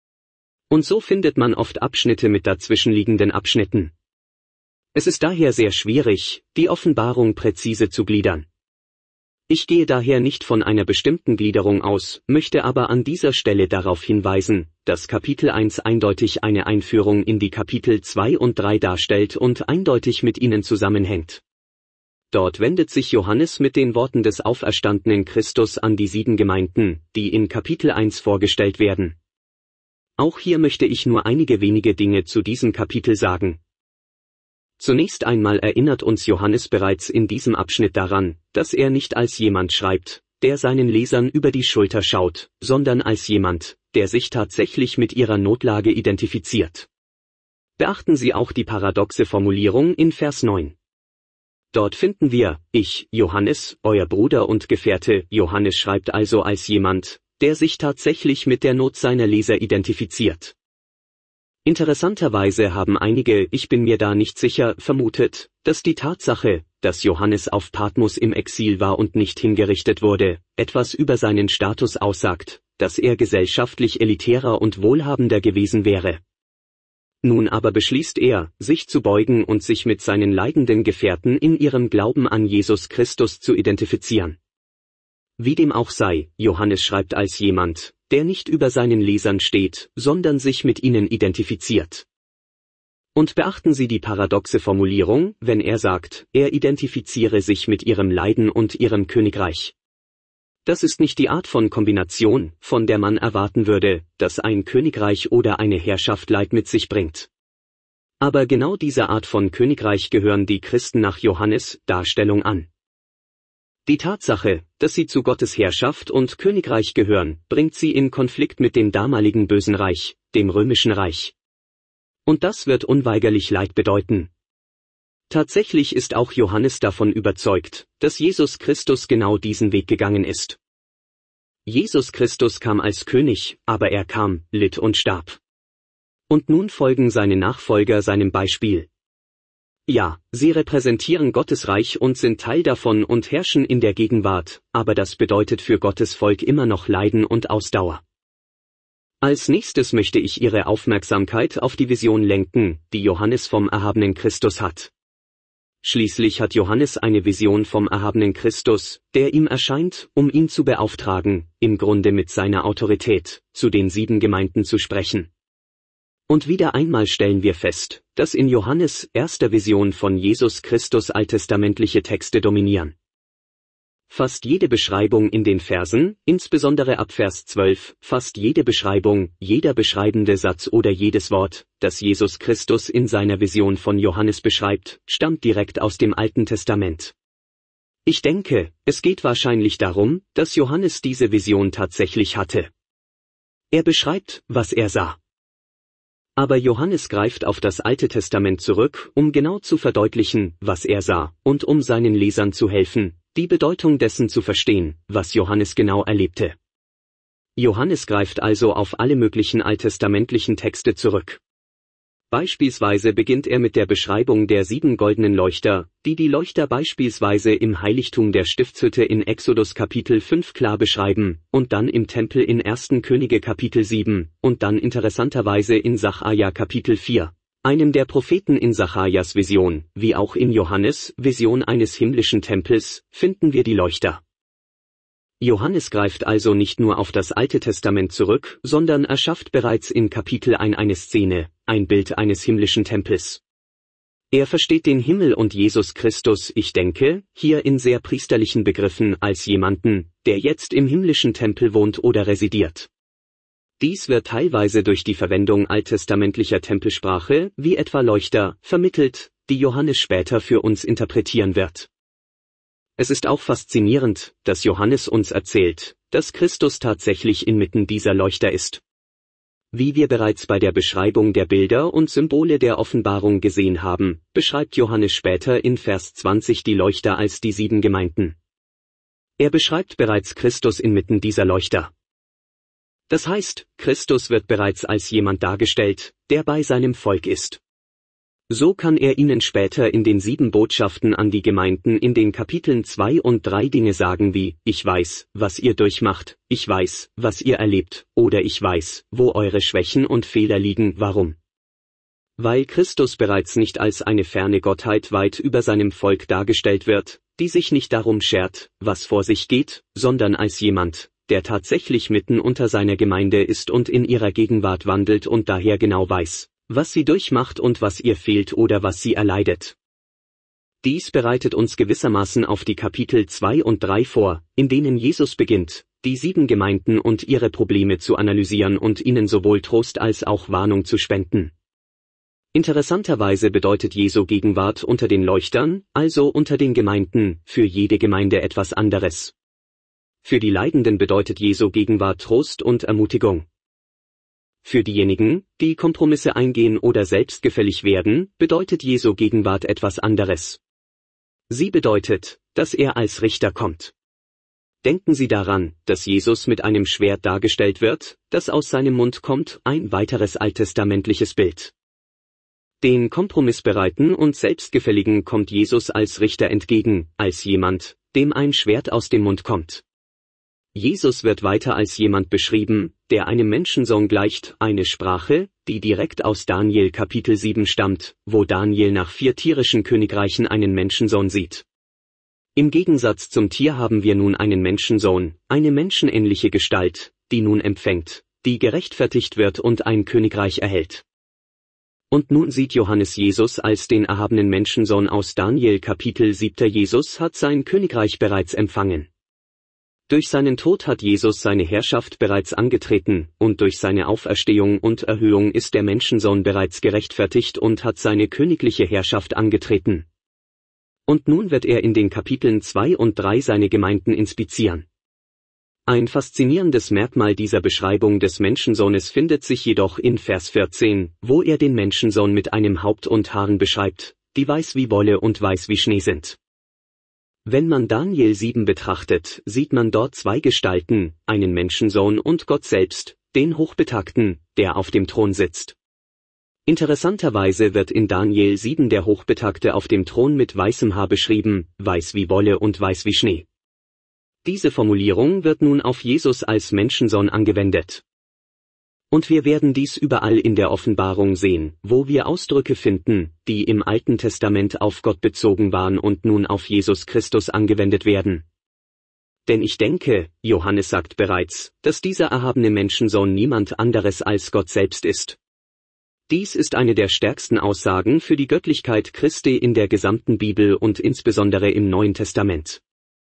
Und so findet man oft Abschnitte mit dazwischenliegenden Abschnitten. Es ist daher sehr schwierig, die Offenbarung präzise zu gliedern. Ich gehe daher nicht von einer bestimmten Gliederung aus, möchte aber an dieser Stelle darauf hinweisen, dass Kapitel eins eindeutig eine Einführung in die Kapitel zwei und drei darstellt und eindeutig mit ihnen zusammenhängt. Dort wendet sich Johannes mit den Worten des auferstandenen Christus an die sieben Gemeinden, die in Kapitel eins vorgestellt werden. Auch hier möchte ich nur einige wenige Dinge zu diesem Kapitel sagen. Zunächst einmal erinnert uns Johannes bereits in diesem Abschnitt daran, dass er nicht als jemand schreibt, der seinen Lesern über die Schulter schaut, sondern als jemand, der sich tatsächlich mit ihrer Notlage identifiziert. Beachten Sie auch die paradoxe Formulierung in Vers neun. Dort finden wir, ich, Johannes, euer Bruder und Gefährte, Johannes schreibt also als jemand, der sich tatsächlich mit der Not seiner Leser identifiziert. Interessanterweise haben einige, ich bin mir da nicht sicher, vermutet, dass die Tatsache, dass Johannes auf Patmos im Exil war und nicht hingerichtet wurde, etwas über seinen Status aussagt, dass er gesellschaftlich elitärer und wohlhabender gewesen wäre. Nun aber beschließt er, sich zu beugen und sich mit seinen leidenden Gefährten in ihrem Glauben an Jesus Christus zu identifizieren. Wie dem auch sei, Johannes schreibt als jemand, der nicht über seinen Lesern steht, sondern sich mit ihnen identifiziert. Und beachten Sie die paradoxe Formulierung, wenn er sagt, er identifiziere sich mit ihrem Leiden und ihrem Königreich. Das ist nicht die Art von Kombination, von der man erwarten würde, dass ein Königreich oder eine Herrschaft Leid mit sich bringt. Aber genau dieser Art von Königreich gehören die Christen nach Johannes' Darstellung an. Die Tatsache, dass sie zu Gottes Herrschaft und Königreich gehören, bringt sie in Konflikt mit dem damaligen bösen Reich, dem römischen Reich. Und das wird unweigerlich Leid bedeuten. Tatsächlich ist auch Johannes davon überzeugt, dass Jesus Christus genau diesen Weg gegangen ist. Jesus Christus kam als König, aber er kam, litt und starb. Und nun folgen seine Nachfolger seinem Beispiel. Ja, sie repräsentieren Gottes Reich und sind Teil davon und herrschen in der Gegenwart, aber das bedeutet für Gottes Volk immer noch Leiden und Ausdauer. Als nächstes möchte ich Ihre Aufmerksamkeit auf die Vision lenken, die Johannes vom erhabenen Christus hat. Schließlich hat Johannes eine Vision vom erhabenen Christus, der ihm erscheint, um ihn zu beauftragen, im Grunde mit seiner Autorität, zu den sieben Gemeinden zu sprechen. Und wieder einmal stellen wir fest, dass in Johannes' erster Vision von Jesus Christus alttestamentliche Texte dominieren. Fast jede Beschreibung in den Versen, insbesondere ab Vers zwölf, fast jede Beschreibung, jeder beschreibende Satz oder jedes Wort, das Jesus Christus in seiner Vision von Johannes beschreibt, stammt direkt aus dem Alten Testament. Ich denke, es geht wahrscheinlich darum, dass Johannes diese Vision tatsächlich hatte. Er beschreibt, was er sah. Aber Johannes greift auf das Alte Testament zurück, um genau zu verdeutlichen, was er sah, und um seinen Lesern zu helfen, die Bedeutung dessen zu verstehen, was Johannes genau erlebte. Johannes greift also auf alle möglichen alttestamentlichen Texte zurück. Beispielsweise beginnt er mit der Beschreibung der sieben goldenen Leuchter, die die Leuchter beispielsweise im Heiligtum der Stiftshütte in Exodus Kapitel fünf klar beschreiben, und dann im Tempel in ersten Könige Kapitel sieben, und dann interessanterweise in Sacharja Kapitel vier. Einem der Propheten in Sacharjas Vision, wie auch in Johannes' Vision eines himmlischen Tempels, finden wir die Leuchter. Johannes greift also nicht nur auf das Alte Testament zurück, sondern erschafft bereits in Kapitel eins eine Szene, ein Bild eines himmlischen Tempels. Er versteht den Himmel und Jesus Christus, ich denke, hier in sehr priesterlichen Begriffen als jemanden, der jetzt im himmlischen Tempel wohnt oder residiert. Dies wird teilweise durch die Verwendung alttestamentlicher Tempelsprache, wie etwa Leuchter, vermittelt, die Johannes später für uns interpretieren wird. Es ist auch faszinierend, dass Johannes uns erzählt, dass Christus tatsächlich inmitten dieser Leuchter ist. Wie wir bereits bei der Beschreibung der Bilder und Symbole der Offenbarung gesehen haben, beschreibt Johannes später in Vers zwanzig die Leuchter als die sieben Gemeinden. Er beschreibt bereits Christus inmitten dieser Leuchter. Das heißt, Christus wird bereits als jemand dargestellt, der bei seinem Volk ist. So kann er ihnen später in den sieben Botschaften an die Gemeinden in den Kapiteln zwei und drei Dinge sagen wie, ich weiß, was ihr durchmacht, ich weiß, was ihr erlebt, oder ich weiß, wo eure Schwächen und Fehler liegen, warum. Weil Christus bereits nicht als eine ferne Gottheit weit über seinem Volk dargestellt wird, die sich nicht darum schert, was vor sich geht, sondern als jemand, der tatsächlich mitten unter seiner Gemeinde ist und in ihrer Gegenwart wandelt und daher genau weiß, was sie durchmacht und was ihr fehlt oder was sie erleidet. Dies bereitet uns gewissermaßen auf die Kapitel zwei und drei vor, in denen Jesus beginnt, die sieben Gemeinden und ihre Probleme zu analysieren und ihnen sowohl Trost als auch Warnung zu spenden. Interessanterweise bedeutet Jesu Gegenwart unter den Leuchtern, also unter den Gemeinden, für jede Gemeinde etwas anderes. Für die Leidenden bedeutet Jesu Gegenwart Trost und Ermutigung. Für diejenigen, die Kompromisse eingehen oder selbstgefällig werden, bedeutet Jesu Gegenwart etwas anderes. Sie bedeutet, dass er als Richter kommt. Denken Sie daran, dass Jesus mit einem Schwert dargestellt wird, das aus seinem Mund kommt, ein weiteres alttestamentliches Bild. Den Kompromissbereiten und Selbstgefälligen kommt Jesus als Richter entgegen, als jemand, dem ein Schwert aus dem Mund kommt. Jesus wird weiter als jemand beschrieben, der einem Menschensohn gleicht, eine Sprache, die direkt aus Daniel Kapitel sieben stammt, wo Daniel nach vier tierischen Königreichen einen Menschensohn sieht. Im Gegensatz zum Tier haben wir nun einen Menschensohn, eine menschenähnliche Gestalt, die nun empfängt, die gerechtfertigt wird und ein Königreich erhält. Und nun sieht Johannes Jesus als den erhabenen Menschensohn aus Daniel Kapitel sieben. Jesus hat sein Königreich bereits empfangen. Durch seinen Tod hat Jesus seine Herrschaft bereits angetreten, und durch seine Auferstehung und Erhöhung ist der Menschensohn bereits gerechtfertigt und hat seine königliche Herrschaft angetreten. Und nun wird er in den Kapiteln zwei und drei seine Gemeinden inspizieren. Ein faszinierendes Merkmal dieser Beschreibung des Menschensohnes findet sich jedoch in Vers vierzehn, wo er den Menschensohn mit einem Haupt und Haaren beschreibt, die weiß wie Wolle und weiß wie Schnee sind. Wenn man Daniel sieben betrachtet, sieht man dort zwei Gestalten, einen Menschensohn und Gott selbst, den Hochbetagten, der auf dem Thron sitzt. Interessanterweise wird in Daniel sieben der Hochbetagte auf dem Thron mit weißem Haar beschrieben, weiß wie Wolle und weiß wie Schnee. Diese Formulierung wird nun auf Jesus als Menschensohn angewendet. Und wir werden dies überall in der Offenbarung sehen, wo wir Ausdrücke finden, die im Alten Testament auf Gott bezogen waren und nun auf Jesus Christus angewendet werden. Denn ich denke, Johannes sagt bereits, dass dieser erhabene Menschensohn niemand anderes als Gott selbst ist. Dies ist eine der stärksten Aussagen für die Göttlichkeit Christi in der gesamten Bibel und insbesondere im Neuen Testament.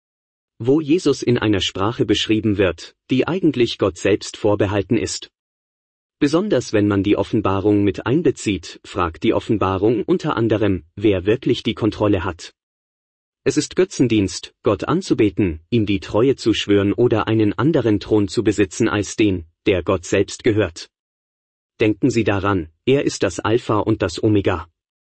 Wo Jesus in einer Sprache beschrieben wird, die eigentlich Gott selbst vorbehalten ist. Besonders wenn man die Offenbarung mit einbezieht, fragt die Offenbarung unter anderem, wer wirklich die Kontrolle hat. Es ist Götzendienst, Gott anzubeten, ihm die Treue zu schwören oder einen anderen Thron zu besitzen als den, der Gott selbst gehört. Denken Sie daran, er ist das Alpha und das Omega.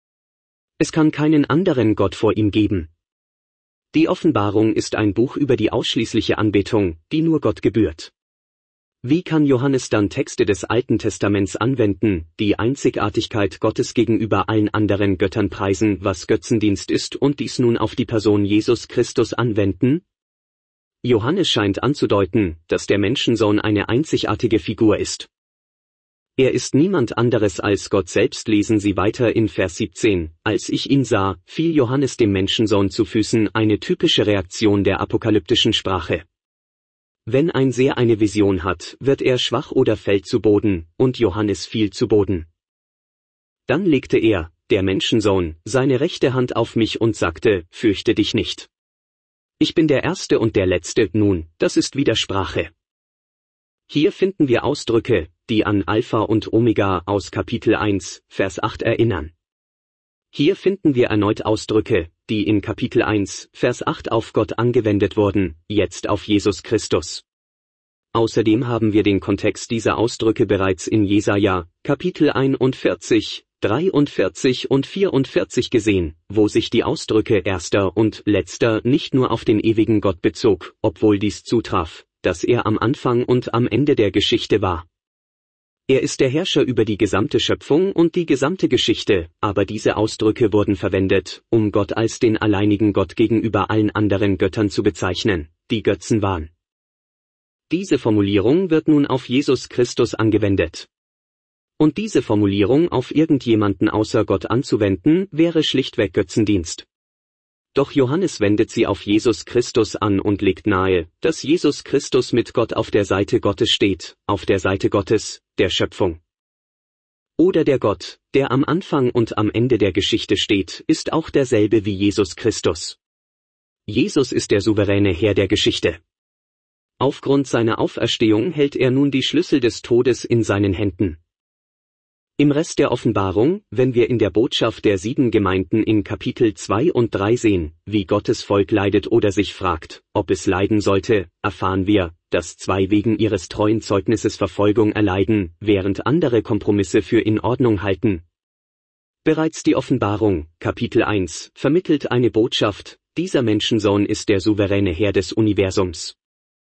Es kann keinen anderen Gott vor ihm geben. Die Offenbarung ist ein Buch über die ausschließliche Anbetung, die nur Gott gebührt. Wie kann Johannes dann Texte des Alten Testaments anwenden, die Einzigartigkeit Gottes gegenüber allen anderen Göttern preisen, was Götzendienst ist, und dies nun auf die Person Jesus Christus anwenden? Johannes scheint anzudeuten, dass der Menschensohn eine einzigartige Figur ist. Er ist niemand anderes als Gott selbst. Lesen Sie weiter in Vers siebzehn, als ich ihn sah, fiel Johannes dem Menschensohn zu Füßen, eine typische Reaktion der apokalyptischen Sprache. Wenn ein Seher eine Vision hat, wird er schwach oder fällt zu Boden, und Johannes fiel zu Boden. Dann legte er, der Menschensohn, seine rechte Hand auf mich und sagte, fürchte dich nicht. Ich bin der Erste und der Letzte, nun, das ist wieder Sprache. Hier finden wir Ausdrücke, die an Alpha und Omega aus Kapitel eins, Vers acht erinnern. Hier finden wir erneut Ausdrücke, die in Kapitel eins, Vers acht auf Gott angewendet wurden, jetzt auf Jesus Christus. Außerdem haben wir den Kontext dieser Ausdrücke bereits in Jesaja, Kapitel einundvierzig, dreiundvierzig und vierundvierzig gesehen, wo sich die Ausdrücke erster und letzter nicht nur auf den ewigen Gott bezog, obwohl dies zutraf, dass er am Anfang und am Ende der Geschichte war. Er ist der Herrscher über die gesamte Schöpfung und die gesamte Geschichte, aber diese Ausdrücke wurden verwendet, um Gott als den alleinigen Gott gegenüber allen anderen Göttern zu bezeichnen, die Götzen waren. Diese Formulierung wird nun auf Jesus Christus angewendet. Und diese Formulierung auf irgendjemanden außer Gott anzuwenden, wäre schlichtweg Götzendienst. Doch Johannes wendet sie auf Jesus Christus an und legt nahe, dass Jesus Christus mit Gott auf der Seite Gottes steht, auf der Seite Gottes, der Schöpfung. Oder der Gott, der am Anfang und am Ende der Geschichte steht, ist auch derselbe wie Jesus Christus. Jesus ist der souveräne Herr der Geschichte. Aufgrund seiner Auferstehung hält er nun die Schlüssel des Todes in seinen Händen. Im Rest der Offenbarung, wenn wir in der Botschaft der sieben Gemeinden in Kapitel zwei und drei sehen, wie Gottes Volk leidet oder sich fragt, ob es leiden sollte, erfahren wir, dass zwei wegen ihres treuen Zeugnisses Verfolgung erleiden, während andere Kompromisse für in Ordnung halten. Bereits die Offenbarung, Kapitel eins, vermittelt eine Botschaft, dieser Menschensohn ist der souveräne Herr des Universums.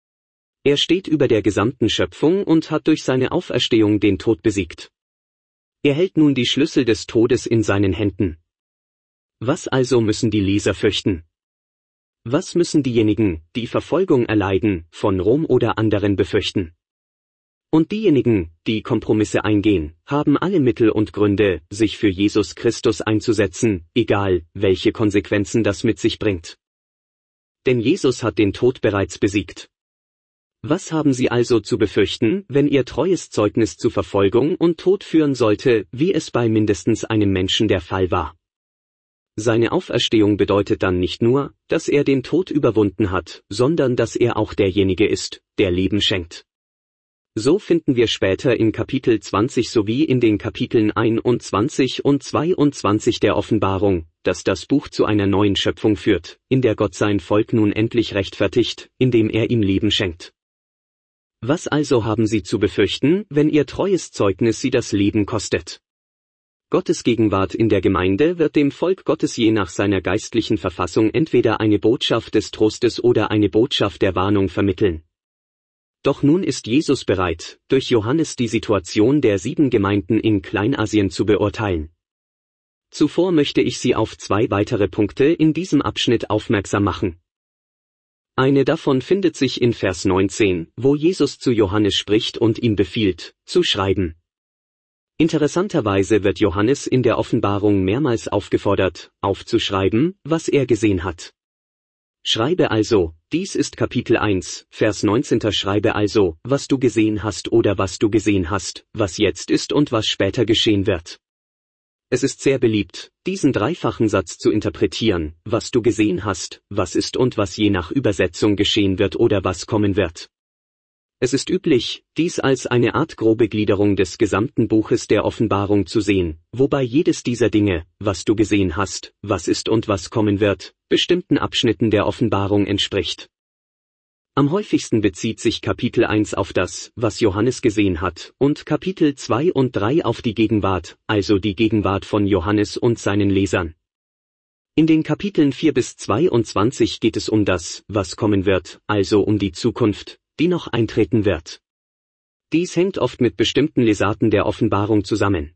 Er steht über der gesamten Schöpfung und hat durch seine Auferstehung den Tod besiegt. Er hält nun die Schlüssel des Todes in seinen Händen. Was also müssen die Leser fürchten? Was müssen diejenigen, die Verfolgung erleiden, von Rom oder anderen befürchten? Und diejenigen, die Kompromisse eingehen, haben alle Mittel und Gründe, sich für Jesus Christus einzusetzen, egal, welche Konsequenzen das mit sich bringt. Denn Jesus hat den Tod bereits besiegt. Was haben Sie also zu befürchten, wenn Ihr treues Zeugnis zu Verfolgung und Tod führen sollte, wie es bei mindestens einem Menschen der Fall war? Seine Auferstehung bedeutet dann nicht nur, dass er den Tod überwunden hat, sondern dass er auch derjenige ist, der Leben schenkt. So finden wir später in Kapitel zwanzig sowie in den Kapiteln einundzwanzig und zweiundzwanzig der Offenbarung, dass das Buch zu einer neuen Schöpfung führt, in der Gott sein Volk nun endlich rechtfertigt, indem er ihm Leben schenkt. Was also haben Sie zu befürchten, wenn Ihr treues Zeugnis Sie das Leben kostet? Gottes Gegenwart in der Gemeinde wird dem Volk Gottes je nach seiner geistlichen Verfassung entweder eine Botschaft des Trostes oder eine Botschaft der Warnung vermitteln. Doch nun ist Jesus bereit, durch Johannes die Situation der sieben Gemeinden in Kleinasien zu beurteilen. Zuvor möchte ich Sie auf zwei weitere Punkte in diesem Abschnitt aufmerksam machen. Eine davon findet sich in Vers neunzehn, wo Jesus zu Johannes spricht und ihm befiehlt, zu schreiben. Interessanterweise wird Johannes in der Offenbarung mehrmals aufgefordert, aufzuschreiben, was er gesehen hat. Schreibe also, dies ist Kapitel eins, Vers neunzehn. Schreibe also, was du gesehen hast oder was du gesehen hast, was jetzt ist und was später geschehen wird. Es ist sehr beliebt, diesen dreifachen Satz zu interpretieren, was du gesehen hast, was ist und was je nach Übersetzung geschehen wird oder was kommen wird. Es ist üblich, dies als eine Art grobe Gliederung des gesamten Buches der Offenbarung zu sehen, wobei jedes dieser Dinge, was du gesehen hast, was ist und was kommen wird, bestimmten Abschnitten der Offenbarung entspricht. Am häufigsten bezieht sich Kapitel eins auf das, was Johannes gesehen hat, und Kapitel zwei und drei auf die Gegenwart, also die Gegenwart von Johannes und seinen Lesern. In den Kapiteln vier bis zweiundzwanzig geht es um das, was kommen wird, also um die Zukunft, die noch eintreten wird. Dies hängt oft mit bestimmten Lesarten der Offenbarung zusammen.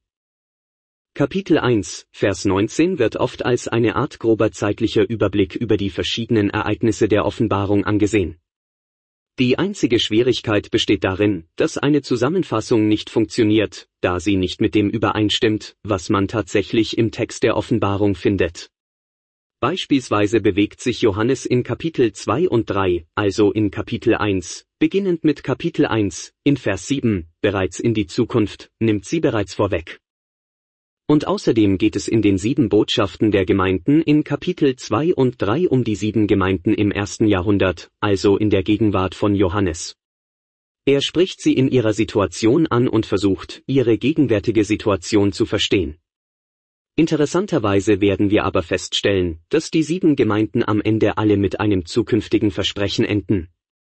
Kapitel eins, Vers neunzehn wird oft als eine Art grober zeitlicher Überblick über die verschiedenen Ereignisse der Offenbarung angesehen. Die einzige Schwierigkeit besteht darin, dass eine Zusammenfassung nicht funktioniert, da sie nicht mit dem übereinstimmt, was man tatsächlich im Text der Offenbarung findet. Beispielsweise bewegt sich Johannes in Kapitel zwei und drei, also in Kapitel eins, beginnend mit Kapitel eins, in Vers sieben, bereits in die Zukunft, nimmt sie bereits vorweg. Und außerdem geht es in den sieben Botschaften der Gemeinden in Kapitel zwei und drei um die sieben Gemeinden im ersten Jahrhundert, also in der Gegenwart von Johannes. Er spricht sie in ihrer Situation an und versucht, ihre gegenwärtige Situation zu verstehen. Interessanterweise werden wir aber feststellen, dass die sieben Gemeinden am Ende alle mit einem zukünftigen Versprechen enden.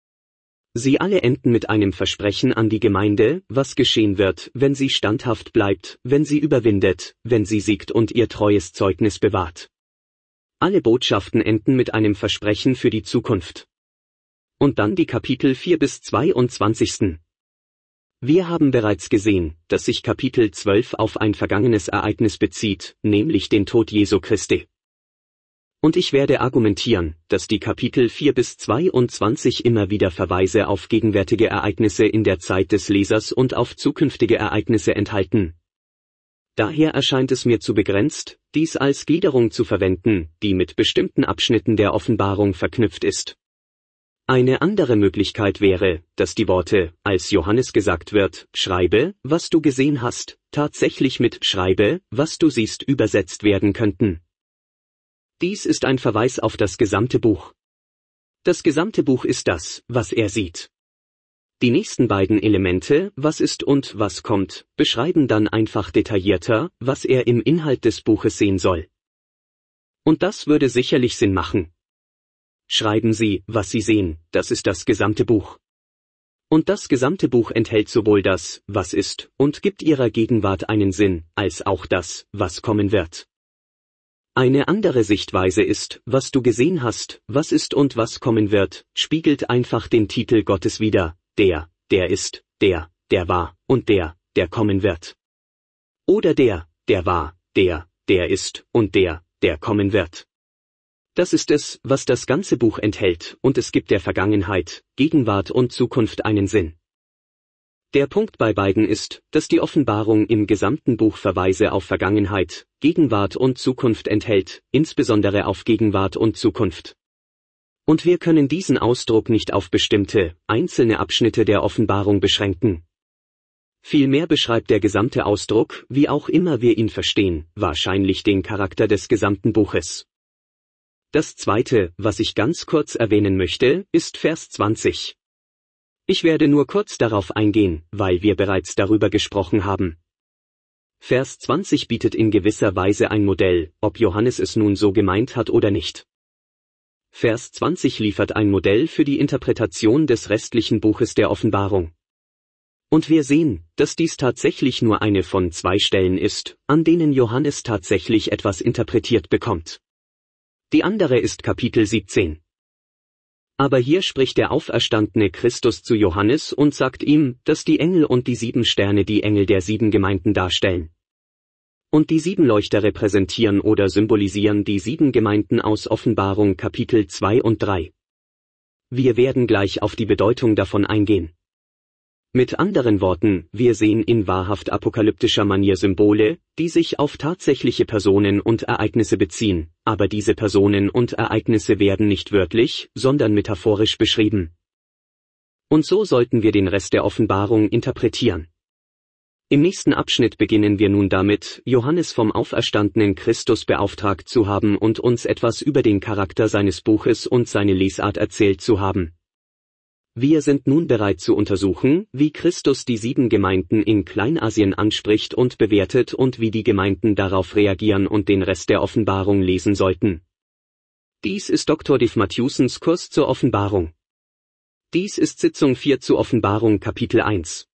Sie alle enden mit einem Versprechen an die Gemeinde, was geschehen wird, wenn sie standhaft bleibt, wenn sie überwindet, wenn sie siegt und ihr treues Zeugnis bewahrt. Alle Botschaften enden mit einem Versprechen für die Zukunft. Und dann die Kapitel vier bis zweiundzwanzig. Wir haben bereits gesehen, dass sich Kapitel zwölf auf ein vergangenes Ereignis bezieht, nämlich den Tod Jesu Christi. Und ich werde argumentieren, dass die Kapitel vier bis zweiundzwanzig immer wieder Verweise auf gegenwärtige Ereignisse in der Zeit des Lesers und auf zukünftige Ereignisse enthalten. Daher erscheint es mir zu begrenzt, dies als Gliederung zu verwenden, die mit bestimmten Abschnitten der Offenbarung verknüpft ist. Eine andere Möglichkeit wäre, dass die Worte, als Johannes gesagt wird, schreibe, was du gesehen hast, tatsächlich mit schreibe, was du siehst übersetzt werden könnten. Dies ist ein Verweis auf das gesamte Buch. Das gesamte Buch ist das, was er sieht. Die nächsten beiden Elemente, was ist und was kommt, beschreiben dann einfach detaillierter, was er im Inhalt des Buches sehen soll. Und das würde sicherlich Sinn machen. Schreiben Sie, was Sie sehen, das ist das gesamte Buch. Und das gesamte Buch enthält sowohl das, was ist, und gibt ihrer Gegenwart einen Sinn, als auch das, was kommen wird. Eine andere Sichtweise ist, was du gesehen hast, was ist und was kommen wird, spiegelt einfach den Titel Gottes wider, der, der ist, der, der war, und der, der kommen wird. Oder der, der war, der, der ist, und der, der kommen wird. Das ist es, was das ganze Buch enthält, und es gibt der Vergangenheit, Gegenwart und Zukunft einen Sinn. Der Punkt bei beiden ist, dass die Offenbarung im gesamten Buch Verweise auf Vergangenheit, Gegenwart und Zukunft enthält, insbesondere auf Gegenwart und Zukunft. Und wir können diesen Ausdruck nicht auf bestimmte, einzelne Abschnitte der Offenbarung beschränken. Vielmehr beschreibt der gesamte Ausdruck, wie auch immer wir ihn verstehen, wahrscheinlich den Charakter des gesamten Buches. Das Zweite, was ich ganz kurz erwähnen möchte, ist Vers zwanzig. Ich werde nur kurz darauf eingehen, weil wir bereits darüber gesprochen haben. Vers zwanzig bietet in gewisser Weise ein Modell, ob Johannes es nun so gemeint hat oder nicht. Vers zwanzig liefert ein Modell für die Interpretation des restlichen Buches der Offenbarung. Und wir sehen, dass dies tatsächlich nur eine von zwei Stellen ist, an denen Johannes tatsächlich etwas interpretiert bekommt. Die andere ist Kapitel siebzehn. Aber hier spricht der auferstandene Christus zu Johannes und sagt ihm, dass die Engel und die sieben Sterne die Engel der sieben Gemeinden darstellen. Und die sieben Leuchter repräsentieren oder symbolisieren die sieben Gemeinden aus Offenbarung Kapitel zwei und drei. Wir werden gleich auf die Bedeutung davon eingehen. Mit anderen Worten, wir sehen in wahrhaft apokalyptischer Manier Symbole, die sich auf tatsächliche Personen und Ereignisse beziehen, aber diese Personen und Ereignisse werden nicht wörtlich, sondern metaphorisch beschrieben. Und so sollten wir den Rest der Offenbarung interpretieren. Im nächsten Abschnitt beginnen wir nun damit, Johannes vom auferstandenen Christus beauftragt zu haben und uns etwas über den Charakter seines Buches und seine Lesart erzählt zu haben. Wir sind nun bereit zu untersuchen, wie Christus die sieben Gemeinden in Kleinasien anspricht und bewertet und wie die Gemeinden darauf reagieren und den Rest der Offenbarung lesen sollten. Dies ist Doktor Dave Matthewsons Kurs zur Offenbarung. Dies ist Sitzung vier zu Offenbarung Kapitel eins.